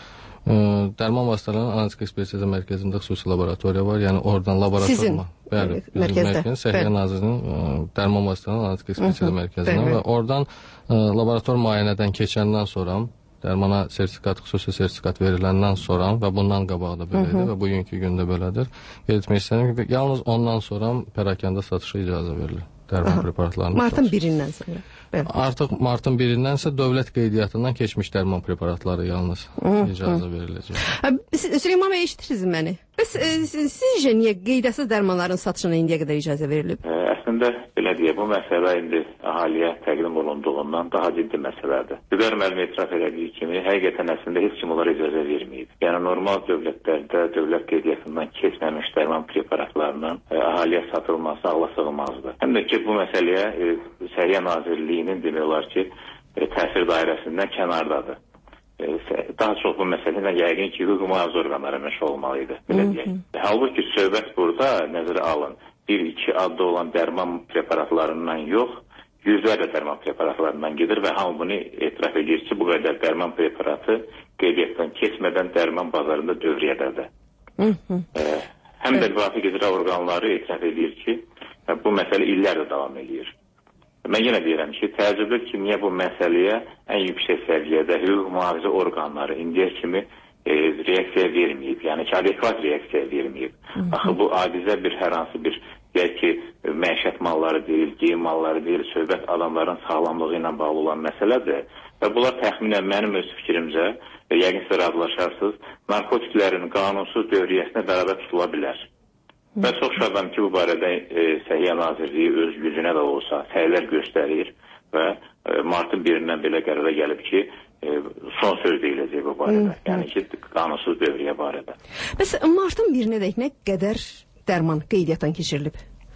Dərman vasitələrinin analitik ekspertiza mərkəzində xüsusi laboratoriya var. Yəni oradan laboratoriya. Bəli, bizim mərkəzin Səhiyyə Nazirliyinin dərman vasitələrinin analitik ekspertiza mərkəzindən və oradan laborator müayinədən keçəndən sonra dərmana sertifikat, xüsusi sertifikat veriləndən sonra və bundan qabaq da belədir və bugünkü gündə belədir. Qeyd etmək istəyirəm ki, yalnız ondan sonra pərakəndə satışa icazə verilir. Dərman preparatlarının martın birindən sonra. Bəli. Artıq martın birindən-sə dövlət qeydiyyatından keçmiş dərman preparatları yalnız icazə veriləcək. Süleyman bəy, eşitirsiniz məni? Bəs sizcə niyə qeydiyyətsiz dərmanların satışına indiyə qədər icazə verilib? Əslində belə deyə, bu məsələ indi əhaliyə təqdim olunduğundan daha ciddi məsələdir. Qidar müəllimi etiraf elədiyi kimi, həqiqətən əslində heç kim onlara icazə verməyib. Yəni normal dövlətlərdə dövlət qeydiyyatından keçməmiş dərman preparatlarının əhaliyə satılması ağla sığmazdır. Həm də ki, bu məsələyə e, Səhiyyə Nazirliyinin demək olar ki, e, təsir dairəsindən kənardadır. E, daha çox bu məsələlə yəqin ki, hüquq mühafizə orqanları məşğul olmalıydı. Belə deyək. Halbuki söhbət burada nəzərə alın. Bir, iki adda olan dərman preparatlarından yox, yüzlərlə dərman preparatlarından gedir və hamı bunu etiraf edir ki, bu qədər dərman preparatı qeydiyyatdan keçmədən dərman bazarında dövriyyədədir. E, həm də müvafiq icra orqanları etiraf edir ki, bu məsələ illərlə davam edir. Mən yenə deyirəm ki, təəccübdür ki, niyə bu məsələyə ən yüksək səviyyədə hüquq mühafizə orqanları indiyə kimi e, reaksiya verməyib, yəni ki, adekvat reaksiya verməyib. Axı bu adizə bir hər hansı bir, deyək ki, məişət malları deyil, geyim malları deyil, söhbət adamların sağlamlığı ilə bağlı olan məsələdir. Və bunlar təxminən mənim öz fikrimcə, yəqin siz razılaşarsınız, narkotiklərin qanunsuz dövriyyəsinə bərabər tutula bilər. Və çox şadam ki, bu barədə e, Səhiyyə Nazirliyi öz gücünə də olsa səylər göstərir və e, martın birindən belə qərara gəlib ki, e, son söz deyiləcək bu barədə. Hı, yəni ki, qanunsuz dövriyyə barədə. Bəs martın birinədək nə qədər dərman qeydiyyatdan keçirilib?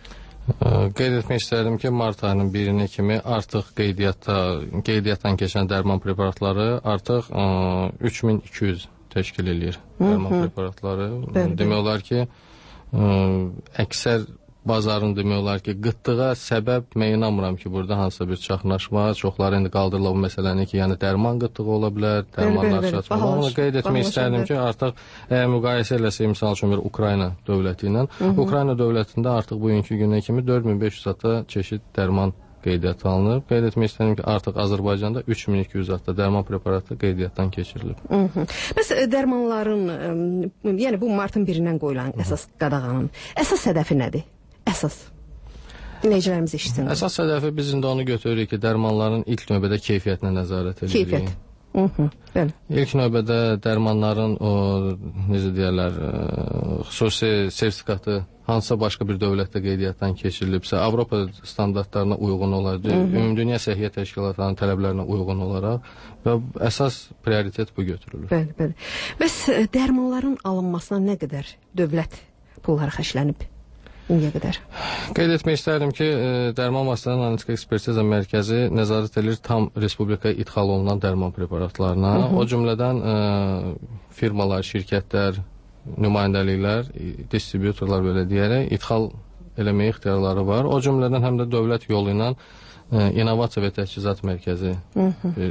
Qeyd etmək istərdim ki, mart ayının birinə kimi artıq qeydiyyatda, qeydiyyatdan keçən dərman preparatları artıq ə, üç min iki yüz təşkil edir. Dərman preparatları. Demək olar ki, ə, əksər bazarın demək olar ki, qıtlığa səbəb mən inanmıram ki, burada hansısa bir çaxnaşma, çoxları indi qaldırıla bu məsələni ki, yəni dərman qıtlığı ola bilər, dərmanlar çatmır. Onu qeyd etmək istərdim ki, artıq əgər müqayisə eləsə, misal üçün bir Ukrayna dövləti ilə, Ukrayna dövlətində artıq bugünkü günə kimi dörd min beş yüz adda çeşid dərman qeydiyyata alınıb. Qeyd etmək istəyirəm ki, artıq Azərbaycanda üç min iki yüz adda dərman preparatı qeydiyyatdan keçirilib. Bəs dərmanların, yəni bu martın birindən qoyulan əsas qadağanın əsas hədəfi nədir? Əsas. Dinləyicilərimiz eşitsin. Əsas hədəfi biz indi onu götürürük ki, dərmanların ilk növbədə keyfiyyətinə nəzarət edirik. Keyfiyyət. Hı -hı, bəli. İlk növbədə dərmanların o, necə deyərlər, xüsusi sertifikatı hansısa başqa bir dövlətdə qeydiyyatdan keçirilibsə, Avropa standartlarına uyğun olaraq, Ümumdünya Səhiyyə Təşkilatlarının tələblərinə uyğun olaraq və əsas prioritet bu götürülür. Bəli, bəli. Bəs dərmanların alınmasına nə qədər dövlət pulları xərclənib? İndiyə qədər. Qeyd etmək istərdim ki, Dərman Vasitələrinin Analitik Ekspertiza Mərkəzi nəzarət edir tam respublikaya idxal olunan dərman preparatlarına. Hı -hı. O cümlədən ə, firmalar, şirkətlər, nümayəndəliklər, distributorlar belə deyərək idxal eləməyə ixtiyarları var. O cümlədən həm də dövlət yolu ilə ə, İnnovasiya və Təchizat Mərkəzi Hı -hı.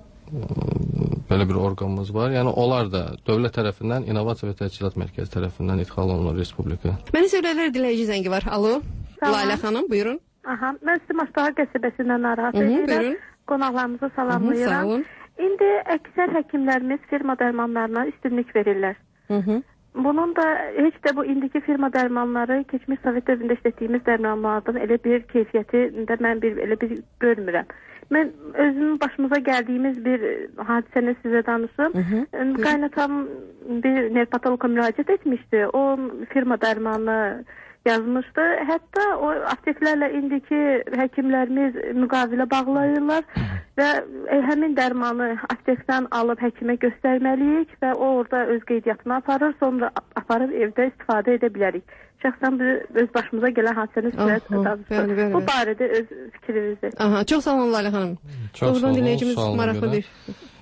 belə bir orqanımız var. Yəni onlar da dövlət tərəfindən, İnnovasiya və Təchizat Mərkəzi tərəfindən idxal olunur respublika. Mənə söylərlər dinləyici zəngi var. Alo. Layla xanım, buyurun. Aha, mən sizi Mastağa qəsəbəsindən narahat edirəm. Qonaqlarımızı salamlayıram. Sağ olun. İndi əksər həkimlərimiz firma dərmanlarına üstünlük verirlər. Hı -hı. Bunun da heç də bu indiki firma dərmanları keçmiş Sovet dövründə işlətdiyimiz dərmanlardan elə bir keyfiyyətində mən bir elə bir görmürəm. Mən özümün başımıza gəldiyimiz bir hadisəni sizə danışım. Qaynatam bir nevropatoloqa müraciət etmişdi. O firma dərmanı yazmışdı. Hətta o apteklərlə indiki həkimlərimiz müqavilə bağlayırlar və həmin dərmanı aptekdən alıb həkimə göstərməliyik və o orada öz qeydiyyatını aparır, sonra aparıb evdə istifadə edə bilərik. Şəxsən öz başımıza gələn hadisəni sizə danışdım. Bu barədə öz fikrinizi. Aha, çox sağ olun Layla xanım. Çox sağ olun, sağ olun. Maraqlı bir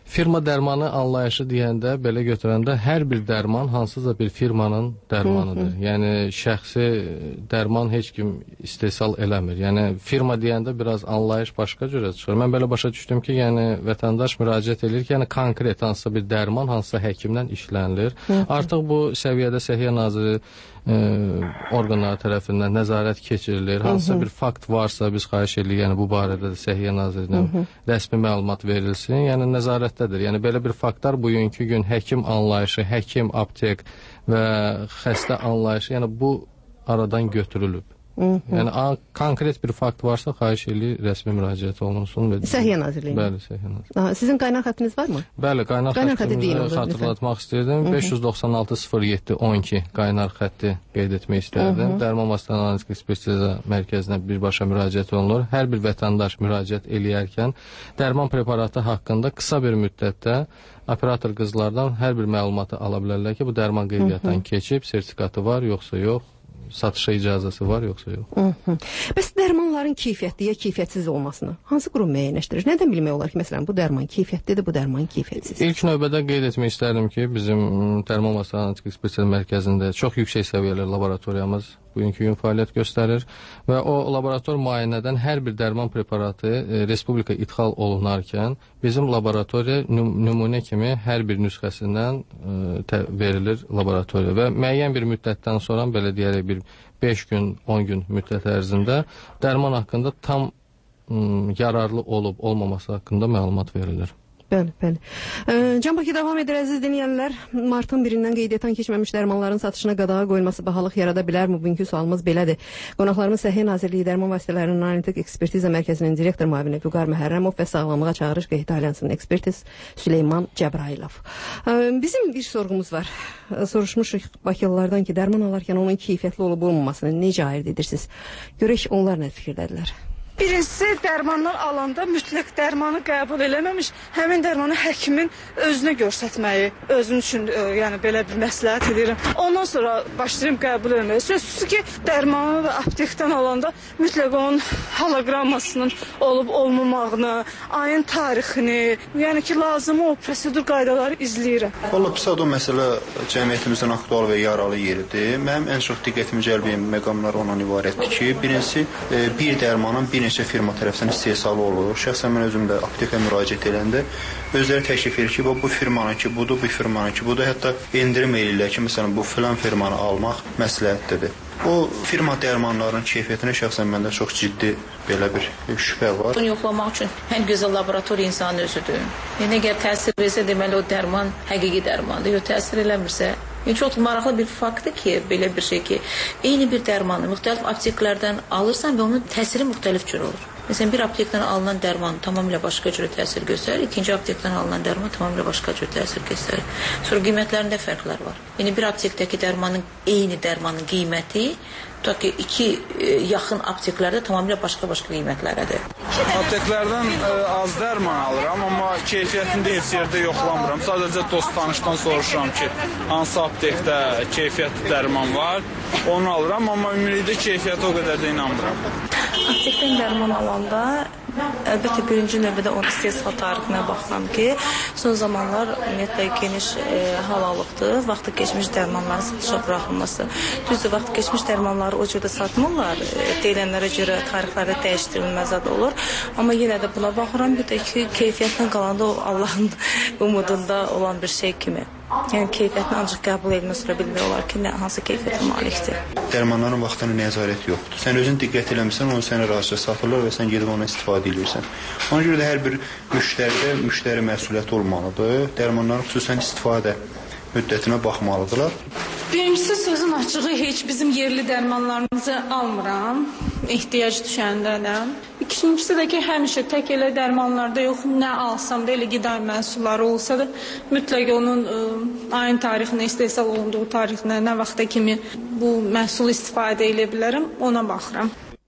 Firma dərmanı anlayışı deyəndə, belə götürəndə hər bir dərman hansısa bir firmanın dərmanıdır. Hı -hı. Yəni şəxsi dərman heç kim istehsal eləmir. Yəni firma deyəndə biraz anlayış başqa cürə çıxır. Mən belə başa düşdüm ki, yəni vətəndaş müraciət edir ki, yəni konkret hansısa bir dərman hansısa həkimdən işlənilir. Hı -hı. Artıq bu səviyyədə Səhiyyə Naziri e, orqanları tərəfindən nəzarət keçirilir. Hansısa Hı -hı. bir fakt varsa biz xahiş edirik, yəni bu barədə də Səhiyyə Nazirindən Hı -hı. rəsmi məlumat verilsin. Yəni nəzarətdədir. Yəni belə bir faktlar bugünkü gün həkim anlayışı, həkim, aptek və xəstə anlayışı, yəni bu aradan götürülüb. Hı -hı. Yəni konkret bir fakt varsa xahiş edirik rəsmi müraciət olunsun. Səhiyyə Nazirliyi. Bəli, Səhiyyə Nazirliyi. Sizin qaynaq xəttiniz varmı? Bəli, qaynaq xəttimizi xatırlatmaq istəyirdim. beş yüz doxsan altı sıfır yeddi on iki qaynaq xətti qeyd etmək istərdim. Dərman Vasitələri Analitik Ekspertiza Mərkəzinə birbaşa müraciət olunur. Hər bir vətəndaş müraciət eləyərkən dərman preparatı haqqında qısa bir müddətdə operator qızlardan hər bir məlumatı ala bilərlər ki, bu dərman qeydiyyatdan keçib, sertifikatı var, yoxsa yox, satışa icazəsi var, yoxsa yox. Hı -hı. Bəs dərmanların keyfiyyətli ya keyfiyyətsiz olmasını hansı qurum müəyyənləşdirir? Nədən bilmək olar ki, məsələn, bu dərman keyfiyyətlidir, bu dərman keyfiyyətsiz? İlk növbədə qeyd etmək istərdim ki, bizim Dərman Vasitələri Analitik Ekspertiza Mərkəzində çox yüksək səviyyəli laboratoriyamız bugünkü gün fəaliyyət göstərir və o laborator müayinədən hər bir dərman preparatı e, respublika idxal olunarkən bizim laboratoriya nüm nümunə kimi hər bir nüsxəsindən e, verilir laboratoriya və müəyyən bir müddətdən sonra, belə deyərək bir beş gün, on gün müddət ərzində dərman haqqında tam ım, yararlı olub olmaması haqqında məlumat verilir. Bəli, bəli. E, Can Bakı davam edir, əziz dinləyənlər. Martın birindən qeydiyyatdan keçməmiş dərmanların satışına qadağa qoyulması bahalıq yarada bilərmi? Bugünkü sualımız belədir. Qonaqlarımız Səhiyyə Nazirliyi Dərman Vasitələrinin Analitik Ekspertiza Mərkəzinin direktor müavini Vüqar Məhərrəmov və Sağlamlığa Çağırış Qeyd Alyansının ekspertiz Süleyman Cəbrayılov. E, bizim bir sorğumuz var. E, soruşmuşuq Bakılılardan ki, dərman alarkən onun keyfiyyətli olub olmamasını necə ayırd edirsiniz? Görək onlar nə fikirdədirlər? Birincisi, dərmanlar alanda mütləq dərmanı qəbul eləməmiş, həmin dərmanı həkimin özünə göstərməyi, özün üçün ə, yəni belə bir məsləhət edirəm. Ondan sonra başlayım qəbul eləməyə. Sözsüz ki, dərmanı aptekdən alanda mütləq onun hologrammasının olub olmamağını, ayın tarixini, yəni ki, lazım o prosedur qaydaları izləyirəm. Valla pseudo məsələ cəmiyyətimizin aktual və yaralı yeridir. Mənim ən çox diqqətimi cəlb edən məqamlar ondan ibarətdir ki, birincisi, e, bir dərmanın bir neçə firma tərəfindən istehsalı olur. Şəxsən mən özüm də aptekə müraciət edəndə özləri təklif edir ki, bu firmanın ki, budur, bu firmanın ki, budur. Hətta endirim eləyirlər ki, məsələn, bu filan firmanı almaq məsləhətlidir. O firma dərmanlarının keyfiyyətinə şəxsən məndə çox ciddi belə bir şübhə var. Bunu yoxlamaq üçün ən gözəl laboratoriya insanın özüdür. Yəni əgər təsir versə, deməli o dərman həqiqi dərmandır. Yox, təsir eləmirsə, yəni çox maraqlı bir faktdır ki, belə bir şey ki, eyni bir dərmanı müxtəlif apteklərdən alırsan və onun təsiri müxtəlif cür olur. Məsələn, bir aptekdən alınan dərman tamamilə başqa cür təsir göstərir, ikinci aptekdən alınan dərman tamamilə başqa cür təsir göstərir. Sonra qiymətlərində fərqlər var. Yəni bir aptekdəki dərmanın eyni dərmanın qiyməti tutaq ki, iki e, yaxın apteklərdə tamamilə başqa-başqa qiymətlərədir. Apteklərdən e, az dərman alıram, amma keyfiyyətini də heç yerdə yoxlamıram. Sadəcə dost tanışdan soruşuram ki, hansı aptekdə keyfiyyətli dərman var, onu alıram, amma ümumilikdə keyfiyyətə o qədər də inanmıram. Aptekdən dərman alanda əlbəttə birinci növbədə onun istehsal tarixinə baxıram ki, son zamanlar ümumiyyətlə geniş e, hal alıbdır, vaxtı keçmiş dərmanların satışa buraxılması. Düzdür, vaxtı keçmiş dərmanları o cürdə satmırlar, e, deyilənlərə görə tarixlərdə dəyişdirilməzə də olur. Amma yenə də buna baxıram, bir də ki, keyfiyyətlə qalanda o Allahın umudunda olan bir şey kimi. Yəni keyfiyyətini ancaq qəbul edilmə sonra bilmək olar ki, nə, hansı keyfiyyətə malikdir. Dərmanların vaxtına nəzarət yoxdur. Sən özün diqqət eləmirsən, onu sənə rahatca satırlar və sən gedib ondan istifadə edirsən. Ona görə də hər bir müştəridə müştəri məsuliyyəti olmalıdır. Dərmanların xüsusən istifadə müddətinə baxmalıdırlar. Birincisi, sözün açığı heç bizim yerli dərmanlarımızı almıram, ehtiyac düşəndə də. İkincisi də ki, həmişə tək elə dərmanlarda yox, nə alsam da elə qida məhsulları olsa da mütləq onun ə, ayın tarixinə, istehsal olunduğu tarixinə, nə vaxta kimi bu məhsulu istifadə edə bilərəm, ona baxıram.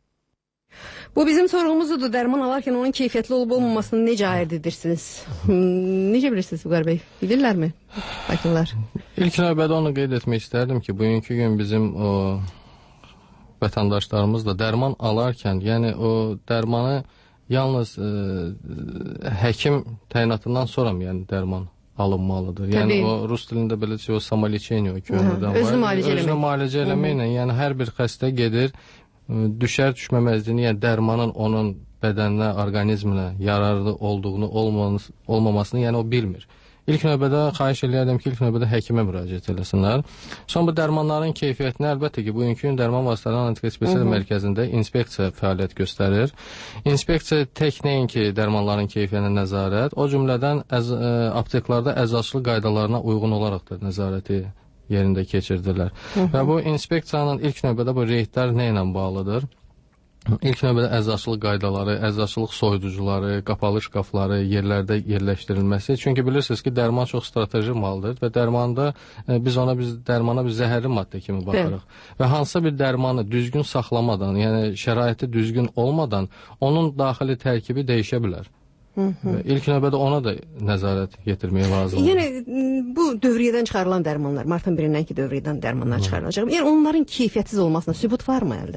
Bu bizim sorğumuzdur. Dərman alarkən onun keyfiyyətli olub olmamasını necə ayırd edirsiniz? Hmm, necə bilirsiniz Vüqar bəy? Bilirlərmi bakılılar? İlk növbədə onu qeyd etmək istərdim ki, bugünkü gün bizim o vətəndaşlarımız da dərman alarkən, yəni o dərmanı yalnız e, həkim təyinatından sonra yəni dərman alınmalıdır. Yəni Təbii. o rus dilində belə şey, o samolечение köhnədən var. Özünü müalicə eləmək. Özünü müalicə eləməklə, yəni hər bir xəstə gedir, düşər düşməməzliyini, yəni dərmanın onun bədəninə, orqanizminə yararlı olduğunu, olmamasını, yəni o bilmir. İlk növbədə xahiş edirəm ki, ilk növbədə həkimə müraciət eləsinlər. Son bu dərmanların keyfiyyətini əlbəttə ki, bugünkü gün dərman vasitələri analitik spesial mərkəzində inspeksiya fəaliyyət göstərir. İnspeksiya tək nəinki dərmanların keyfiyyətinə nəzarət, o cümlədən əz, ə, apteklarda əzaçlıq qaydalarına uyğun olaraq da nəzarəti yerində keçirdilər. Hı -hı. Və bu inspeksiyanın ilk növbədə bu reydlər nə ilə bağlıdır? İlk növbədə əzaçlıq qaydaları, əzaçlıq soyuducuları, qapalı şkafları yerlərdə yerləşdirilməsi. Çünki bilirsiniz ki, dərman çox strateji maldır və dərmanda e, biz ona biz dərmana bir zəhərli maddə kimi baxırıq. Evet. Və hansısa bir dərmanı düzgün saxlamadan, yəni şəraiti düzgün olmadan onun daxili tərkibi dəyişə bilər. Hı -hı. İlk növbədə ona da nəzarət yetirməyə lazımdır. Yəni bu dövriyyədən çıxarılan dərmanlar, martın birindən ki, dövriyyədən dərmanlar çıxarılacaq. Yəni onların keyfiyyətsiz olmasına sübut varmı əldə?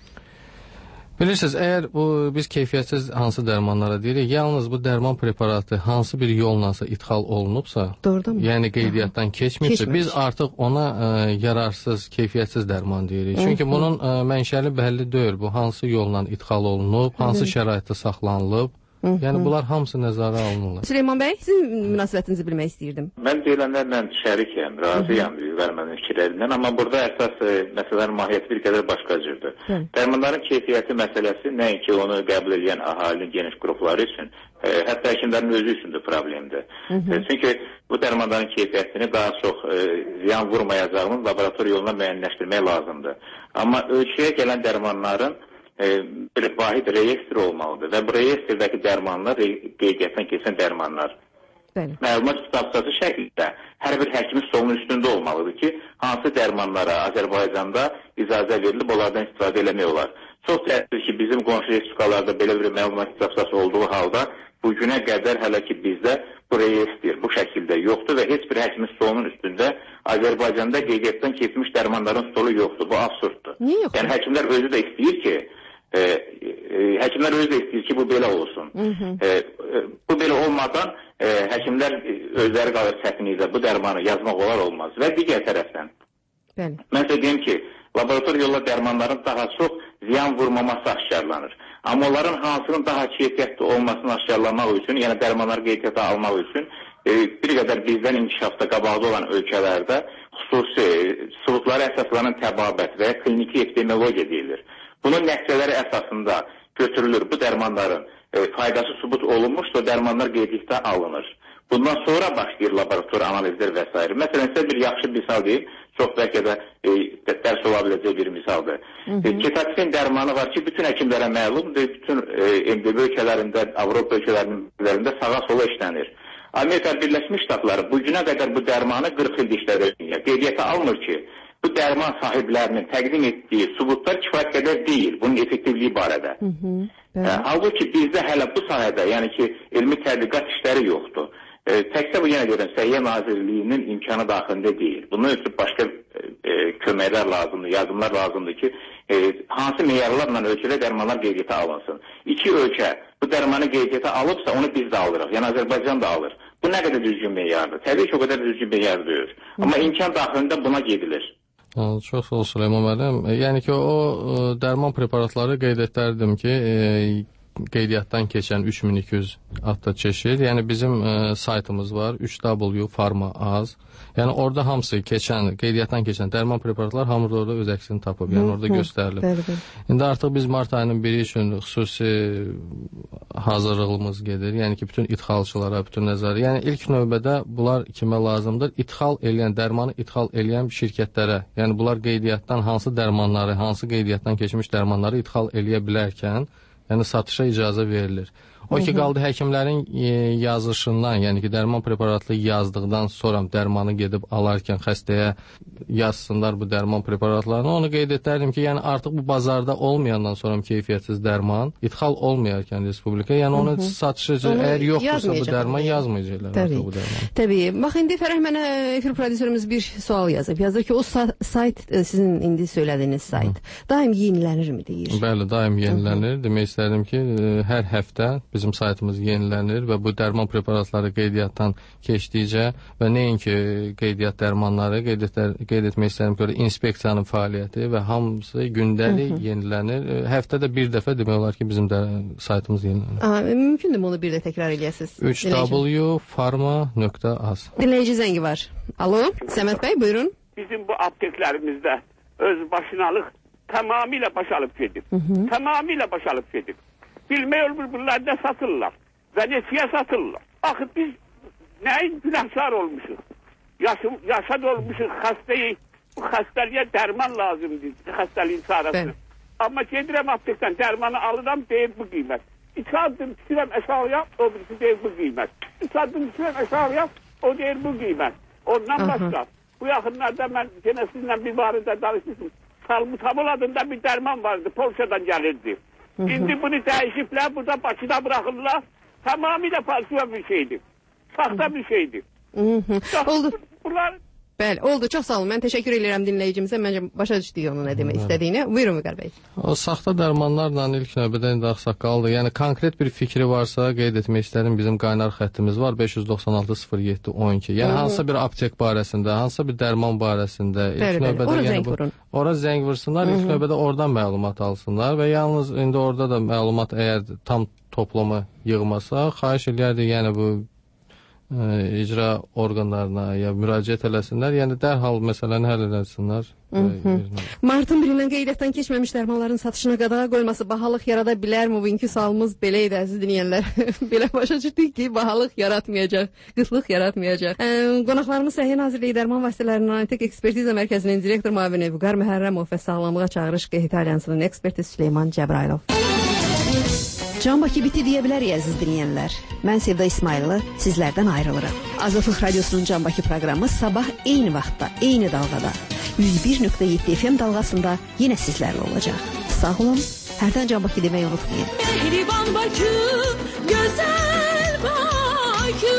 Bilirsiniz, əgər bu biz keyfiyyətsiz hansı dərmanlara deyirik, yalnız bu dərman preparatı hansı bir yollansa ithal olunubsa, Doğrudan yəni qeydiyyatdan keçməyibsə, biz artıq ona ə, yararsız, keyfiyyətsiz dərman deyirik. Çünki bunun ə, mənşəli bəlli deyil. Bu hansı yolla ithal olunub, hansı şəraitdə saxlanılıb. Hı -hı. Yəni bunlar hamısı nəzərə alınırlar. Süleyman bəy, sizin münasibətinizi bilmək istəyirdim. Mən deyilənlərlə şərikəm, razıyam vermənin fikirlərindən, amma burada əsas e, məsələlərin mahiyyəti bir qədər başqa cürdür. Dərmanların keyfiyyəti məsələsi nəinki onu qəbul edən əhalinin geniş qrupları üçün, e, hətta həkimlərin özü üçün də problemdir. E, çünki bu dərmanların keyfiyyətini daha çox e, ziyan vurmayacağını laborator yoluna müəyyənləşdirmək lazımdır. Amma ölçüyə gələn dərmanların E, bir vahid reyestr olmalıdır və bu reyestrirdəki dərmanlar qeydiyyatdan keçən dərmanlar Bəli. məlumat kitabçası şəklində hər bir həkimin stolunun üstündə olmalıdır ki, hansı dərmanlara Azərbaycanda icazə verilib, onlardan istifadə eləmək olar. Çox təəssüf ki, bizim qonşu respublikalarda belə bir məlumat kitabçası olduğu halda bugünə qədər hələ ki bizdə bu reyestr bu şəkildə yoxdur və heç bir həkimin stolunun üstündə Azərbaycanda qeydiyyatdan keçmiş dərmanların stolu yoxdur. Bu absurddur. Yəni həkimlər özü də istəyir ki, E, e, həkimlər özü də istəyir ki, bu belə olsun. Hı -hı. E, e, bu belə olmadan e, həkimlər özləri qalır çətinlikdə bu dərmanı yazmaq olar olmaz. Və digər tərəfdən, Bəli. mən sizə deyim ki, laborator yolla dərmanların daha çox ziyan vurmaması aşkarlanır. Amma onların hansının daha keyfiyyətli olmasını aşkarlamaq üçün, yəni dərmanları qeydiyyata almaq üçün e, bir qədər bizdən inkişafda qabaqda olan ölkələrdə xüsusi sübutlara əsaslanan təbabət və kliniki epidemiologiya deyilir. Bunun nəticələri əsasında götürülür, bu dərmanların e, faydası sübut olunmuşsa, o dərmanlar qeydiyyata alınır. Bundan sonra başlayır laborator analizlər və s. Məsələn, sizə bir yaxşı misal deyim, çox bəlkə də e, dərs ola biləcək bir misaldır. E, Ketaxin dərmanı var ki, bütün həkimlərə məlumdur, bütün e, M D B ölkələrində, Avropa ölkələrində sağa sola işlənir. Amerika Birləşmiş Ştatları bugünə qədər bu dərmanı qırx il işlədir. Qeydiyyata almır ki, bu dərman sahiblərinin təqdim etdiyi sübutlar kifayət qədər deyil, bunun effektivliyi barədə. Hı -hı, e, halbuki bizdə hələ bu sahədə, yəni ki, elmi tədqiqat işləri yoxdur. E, təkcə bu, yenə deyirəm, Səhiyyə Nazirliyinin imkanı daxilində deyil. Bunun üçün başqa e, köməklər lazımdır, yardımlar lazımdır ki, e, hansı meyarlarla ölkədə dərmanlar qeydiyyata alınsın. İki ölkə bu dərmanı qeydiyyata alıbsa, onu biz də alırıq, yəni Azərbaycan da alır. Bu nə qədər düzgün meyardır? Təbii ki, o qədər düzgün meyar deyil. Amma imkan daxilində buna gedilir. Çox sağ ol Süleyman müəllim. Yəni ki, o dərman preparatları qeyd etdirdim ki, e, qeydiyyatdan keçən üç min iki yüz adda çeşid. Yəni bizim e, saytımız var, üç w farma az. Yəni orada hamısı keçən, qeydiyyatdan keçən dərman preparatlar hamısı orada öz əksini tapıb. Yəni orada hı, göstərilib. Bəli, bəli. İndi artıq biz mart ayının biri üçün xüsusi hazırlığımız gedir. Yəni ki, bütün idxalçılara, bütün nəzarə. Yəni ilk növbədə bunlar kimə lazımdır? İdxal eləyən, dərmanı idxal eləyən şirkətlərə. Yəni bunlar qeydiyyatdan hansı dərmanları, hansı qeydiyyatdan keçmiş dərmanları idxal eləyə bilərkən, yəni satışa icazə verilir. O ki, qaldı həkimlərin e, yazışından, yəni ki, dərman preparatlı yazdıqdan sonra dərmanı gedib alarkən xəstəyə yazsınlar bu dərman preparatlarını. Onu qeyd etdirdim ki, yəni artıq bu bazarda olmayandan sonra keyfiyyətsiz dərman idxal olmayarkən respublika, yəni onu satışı, əgər yoxdursa bu dərman yazmayacaqlar. Təbii, bu təbii. Bax, indi Fərəh mənə efir prodüserimiz bir sual yazıb. Yazır ki, o sayt, sizin indi söylədiyiniz sayt, daim yenilənirmi deyir? Bəli, daim yenilənir. Demək istərdim ki, hər həftə bizim saytımız yenilənir və bu dərman preparatları qeydiyyatdan keçdikcə və nəinki qeydiyyat dərmanları, qeydiyyat, qeyd etmək istərdim ki, inspeksiyanın fəaliyyəti və hamısı gündəlik yenilənir. Həftədə bir dəfə demək olar ki, bizim də saytımız yenilənir. Mümkündür onu bir də təkrar eləyəsiniz? üç w farma nöqtə az. Dinləyici zəngi var. Alo, Səməd bəy, buyurun. Bizim bu apteklərimizdə öz başınalıq tamamilə başalıp gedib. Hı -hı. Tamamilə başalıp gedib. Bilmək olur bunlar da satırlar. Və neçəyə satırlar. Axı biz nəyin günahsar olmuşuq? Yaşım, yaşad olmuşuq xəstəyi. Bu xəstəliyə dərman lazımdır. Xəstəliyin çarəsini. Amma gedirəm aptekdən dərmanı alıram, deyir bu qiymət. İki adım düşürəm əşağıya, o birisi deyir bu qiymət. İki adım düşürəm əşağıya, o deyir bu qiymət. Ondan Aha. başqa. Bu yaxınlarda mən gene sizinlə bir barədə danışmışım. Salbutamol adında bir dərman vardı, Polşadan gəlirdi. Hı -hı. İndi bunu dəyişiblər, burada Bakıda bırakırlar. Tamamilə falsifa bir şeydir. Saxta bir şeydir. Hı -hı. Oldu. Bunlar... Bəli, oldu. Çox sağ olun. Mən təşəkkür edirəm dinləyicimizə. Məncə başa düşdük onun nə demək istədiyini. Buyurun Vüqar bəy. O saxta dərmanlarla ilk növbədə indi ağsaqqaldır. Yəni konkret bir fikri varsa qeyd etmək istədim. Bizim qaynar xəttimiz var beş yüz doxsan altı sıfır yeddi on iki. Yəni hansısa bir aptek barəsində, hansısa bir dərman barəsində ilk bəli, növbədə ora yəni zəng vurun. Ora zəng vursunlar, ilk növbədə oradan məlumat alsınlar və yalnız indi orada da məlumat əgər tam toplamı yığmasa, xahiş eləyərdik yəni bu icra orqanlarına ya müraciət eləsinlər, yəni dərhal məsələni həll eləsinlər. Martın birindən qeydiyyatdan keçməmiş dərmanların satışına qadağa qoyması bahalıq yarada bilərmi? Bugünkü sualımız belə idi, əziz dinləyənlər. Belə başa düşdük ki, bahalıq yaratmayacaq, qıtlıq yaratmayacaq. E, qonaqlarımız Səhiyyə Nazirliyi Dərman Vasitələrinin Analitik Ekspertiza Mərkəzinin direktor müavini Vüqar Məhərrəmov və Sağlamlığa Çağırış Qeyd Alyansının eksperti Süleyman Cəbrailov. Can Bakı biti deyə bilərik, əziz dinləyənlər. Mən Sevda İsmayıllı sizlərdən ayrılıram. Azadlıq Radiosunun Can Bakı proqramı sabah eyni vaxtda, eyni dalğada yüz bir nöqtə yeddi F M dalğasında yenə sizlərlə olacaq. Sağ olun, hərdən Can Bakı deməyi unutmayın. Mehriban Bakı, gözəl Bakı.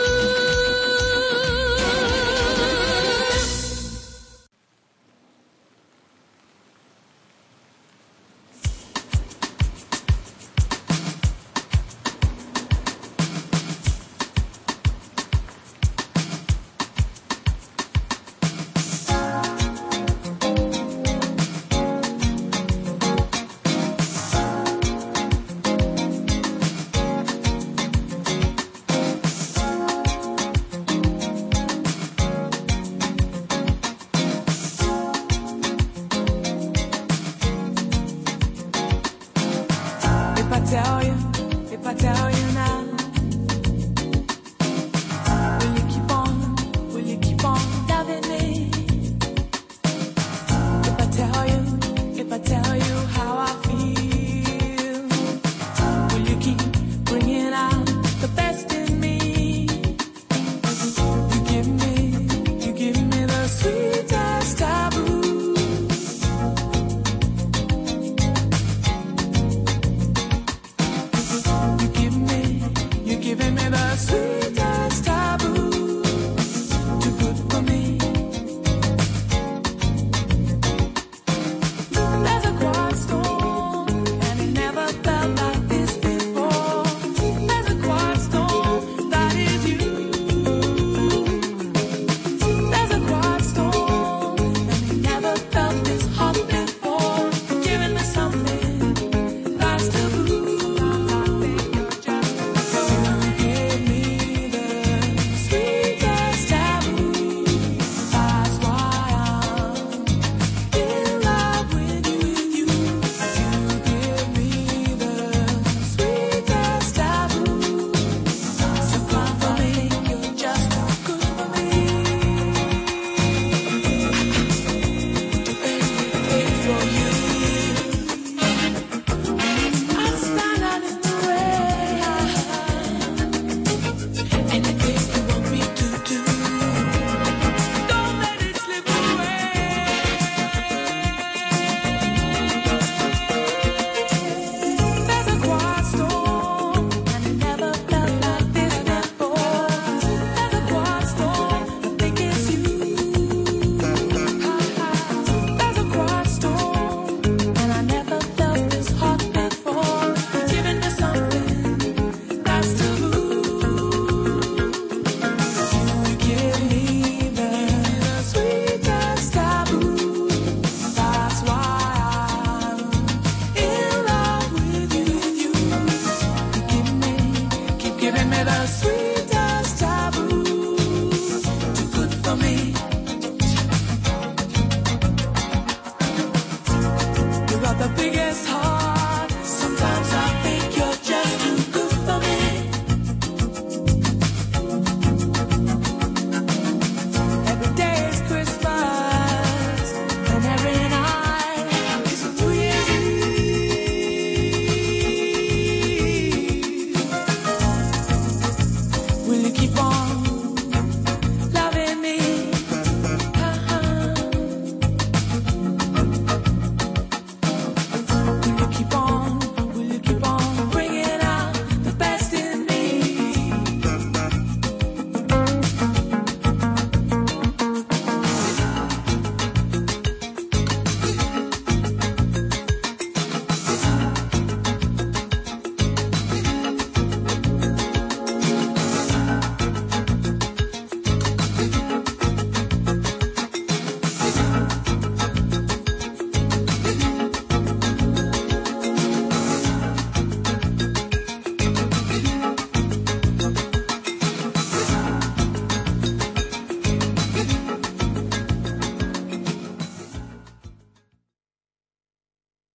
Giving me the sweet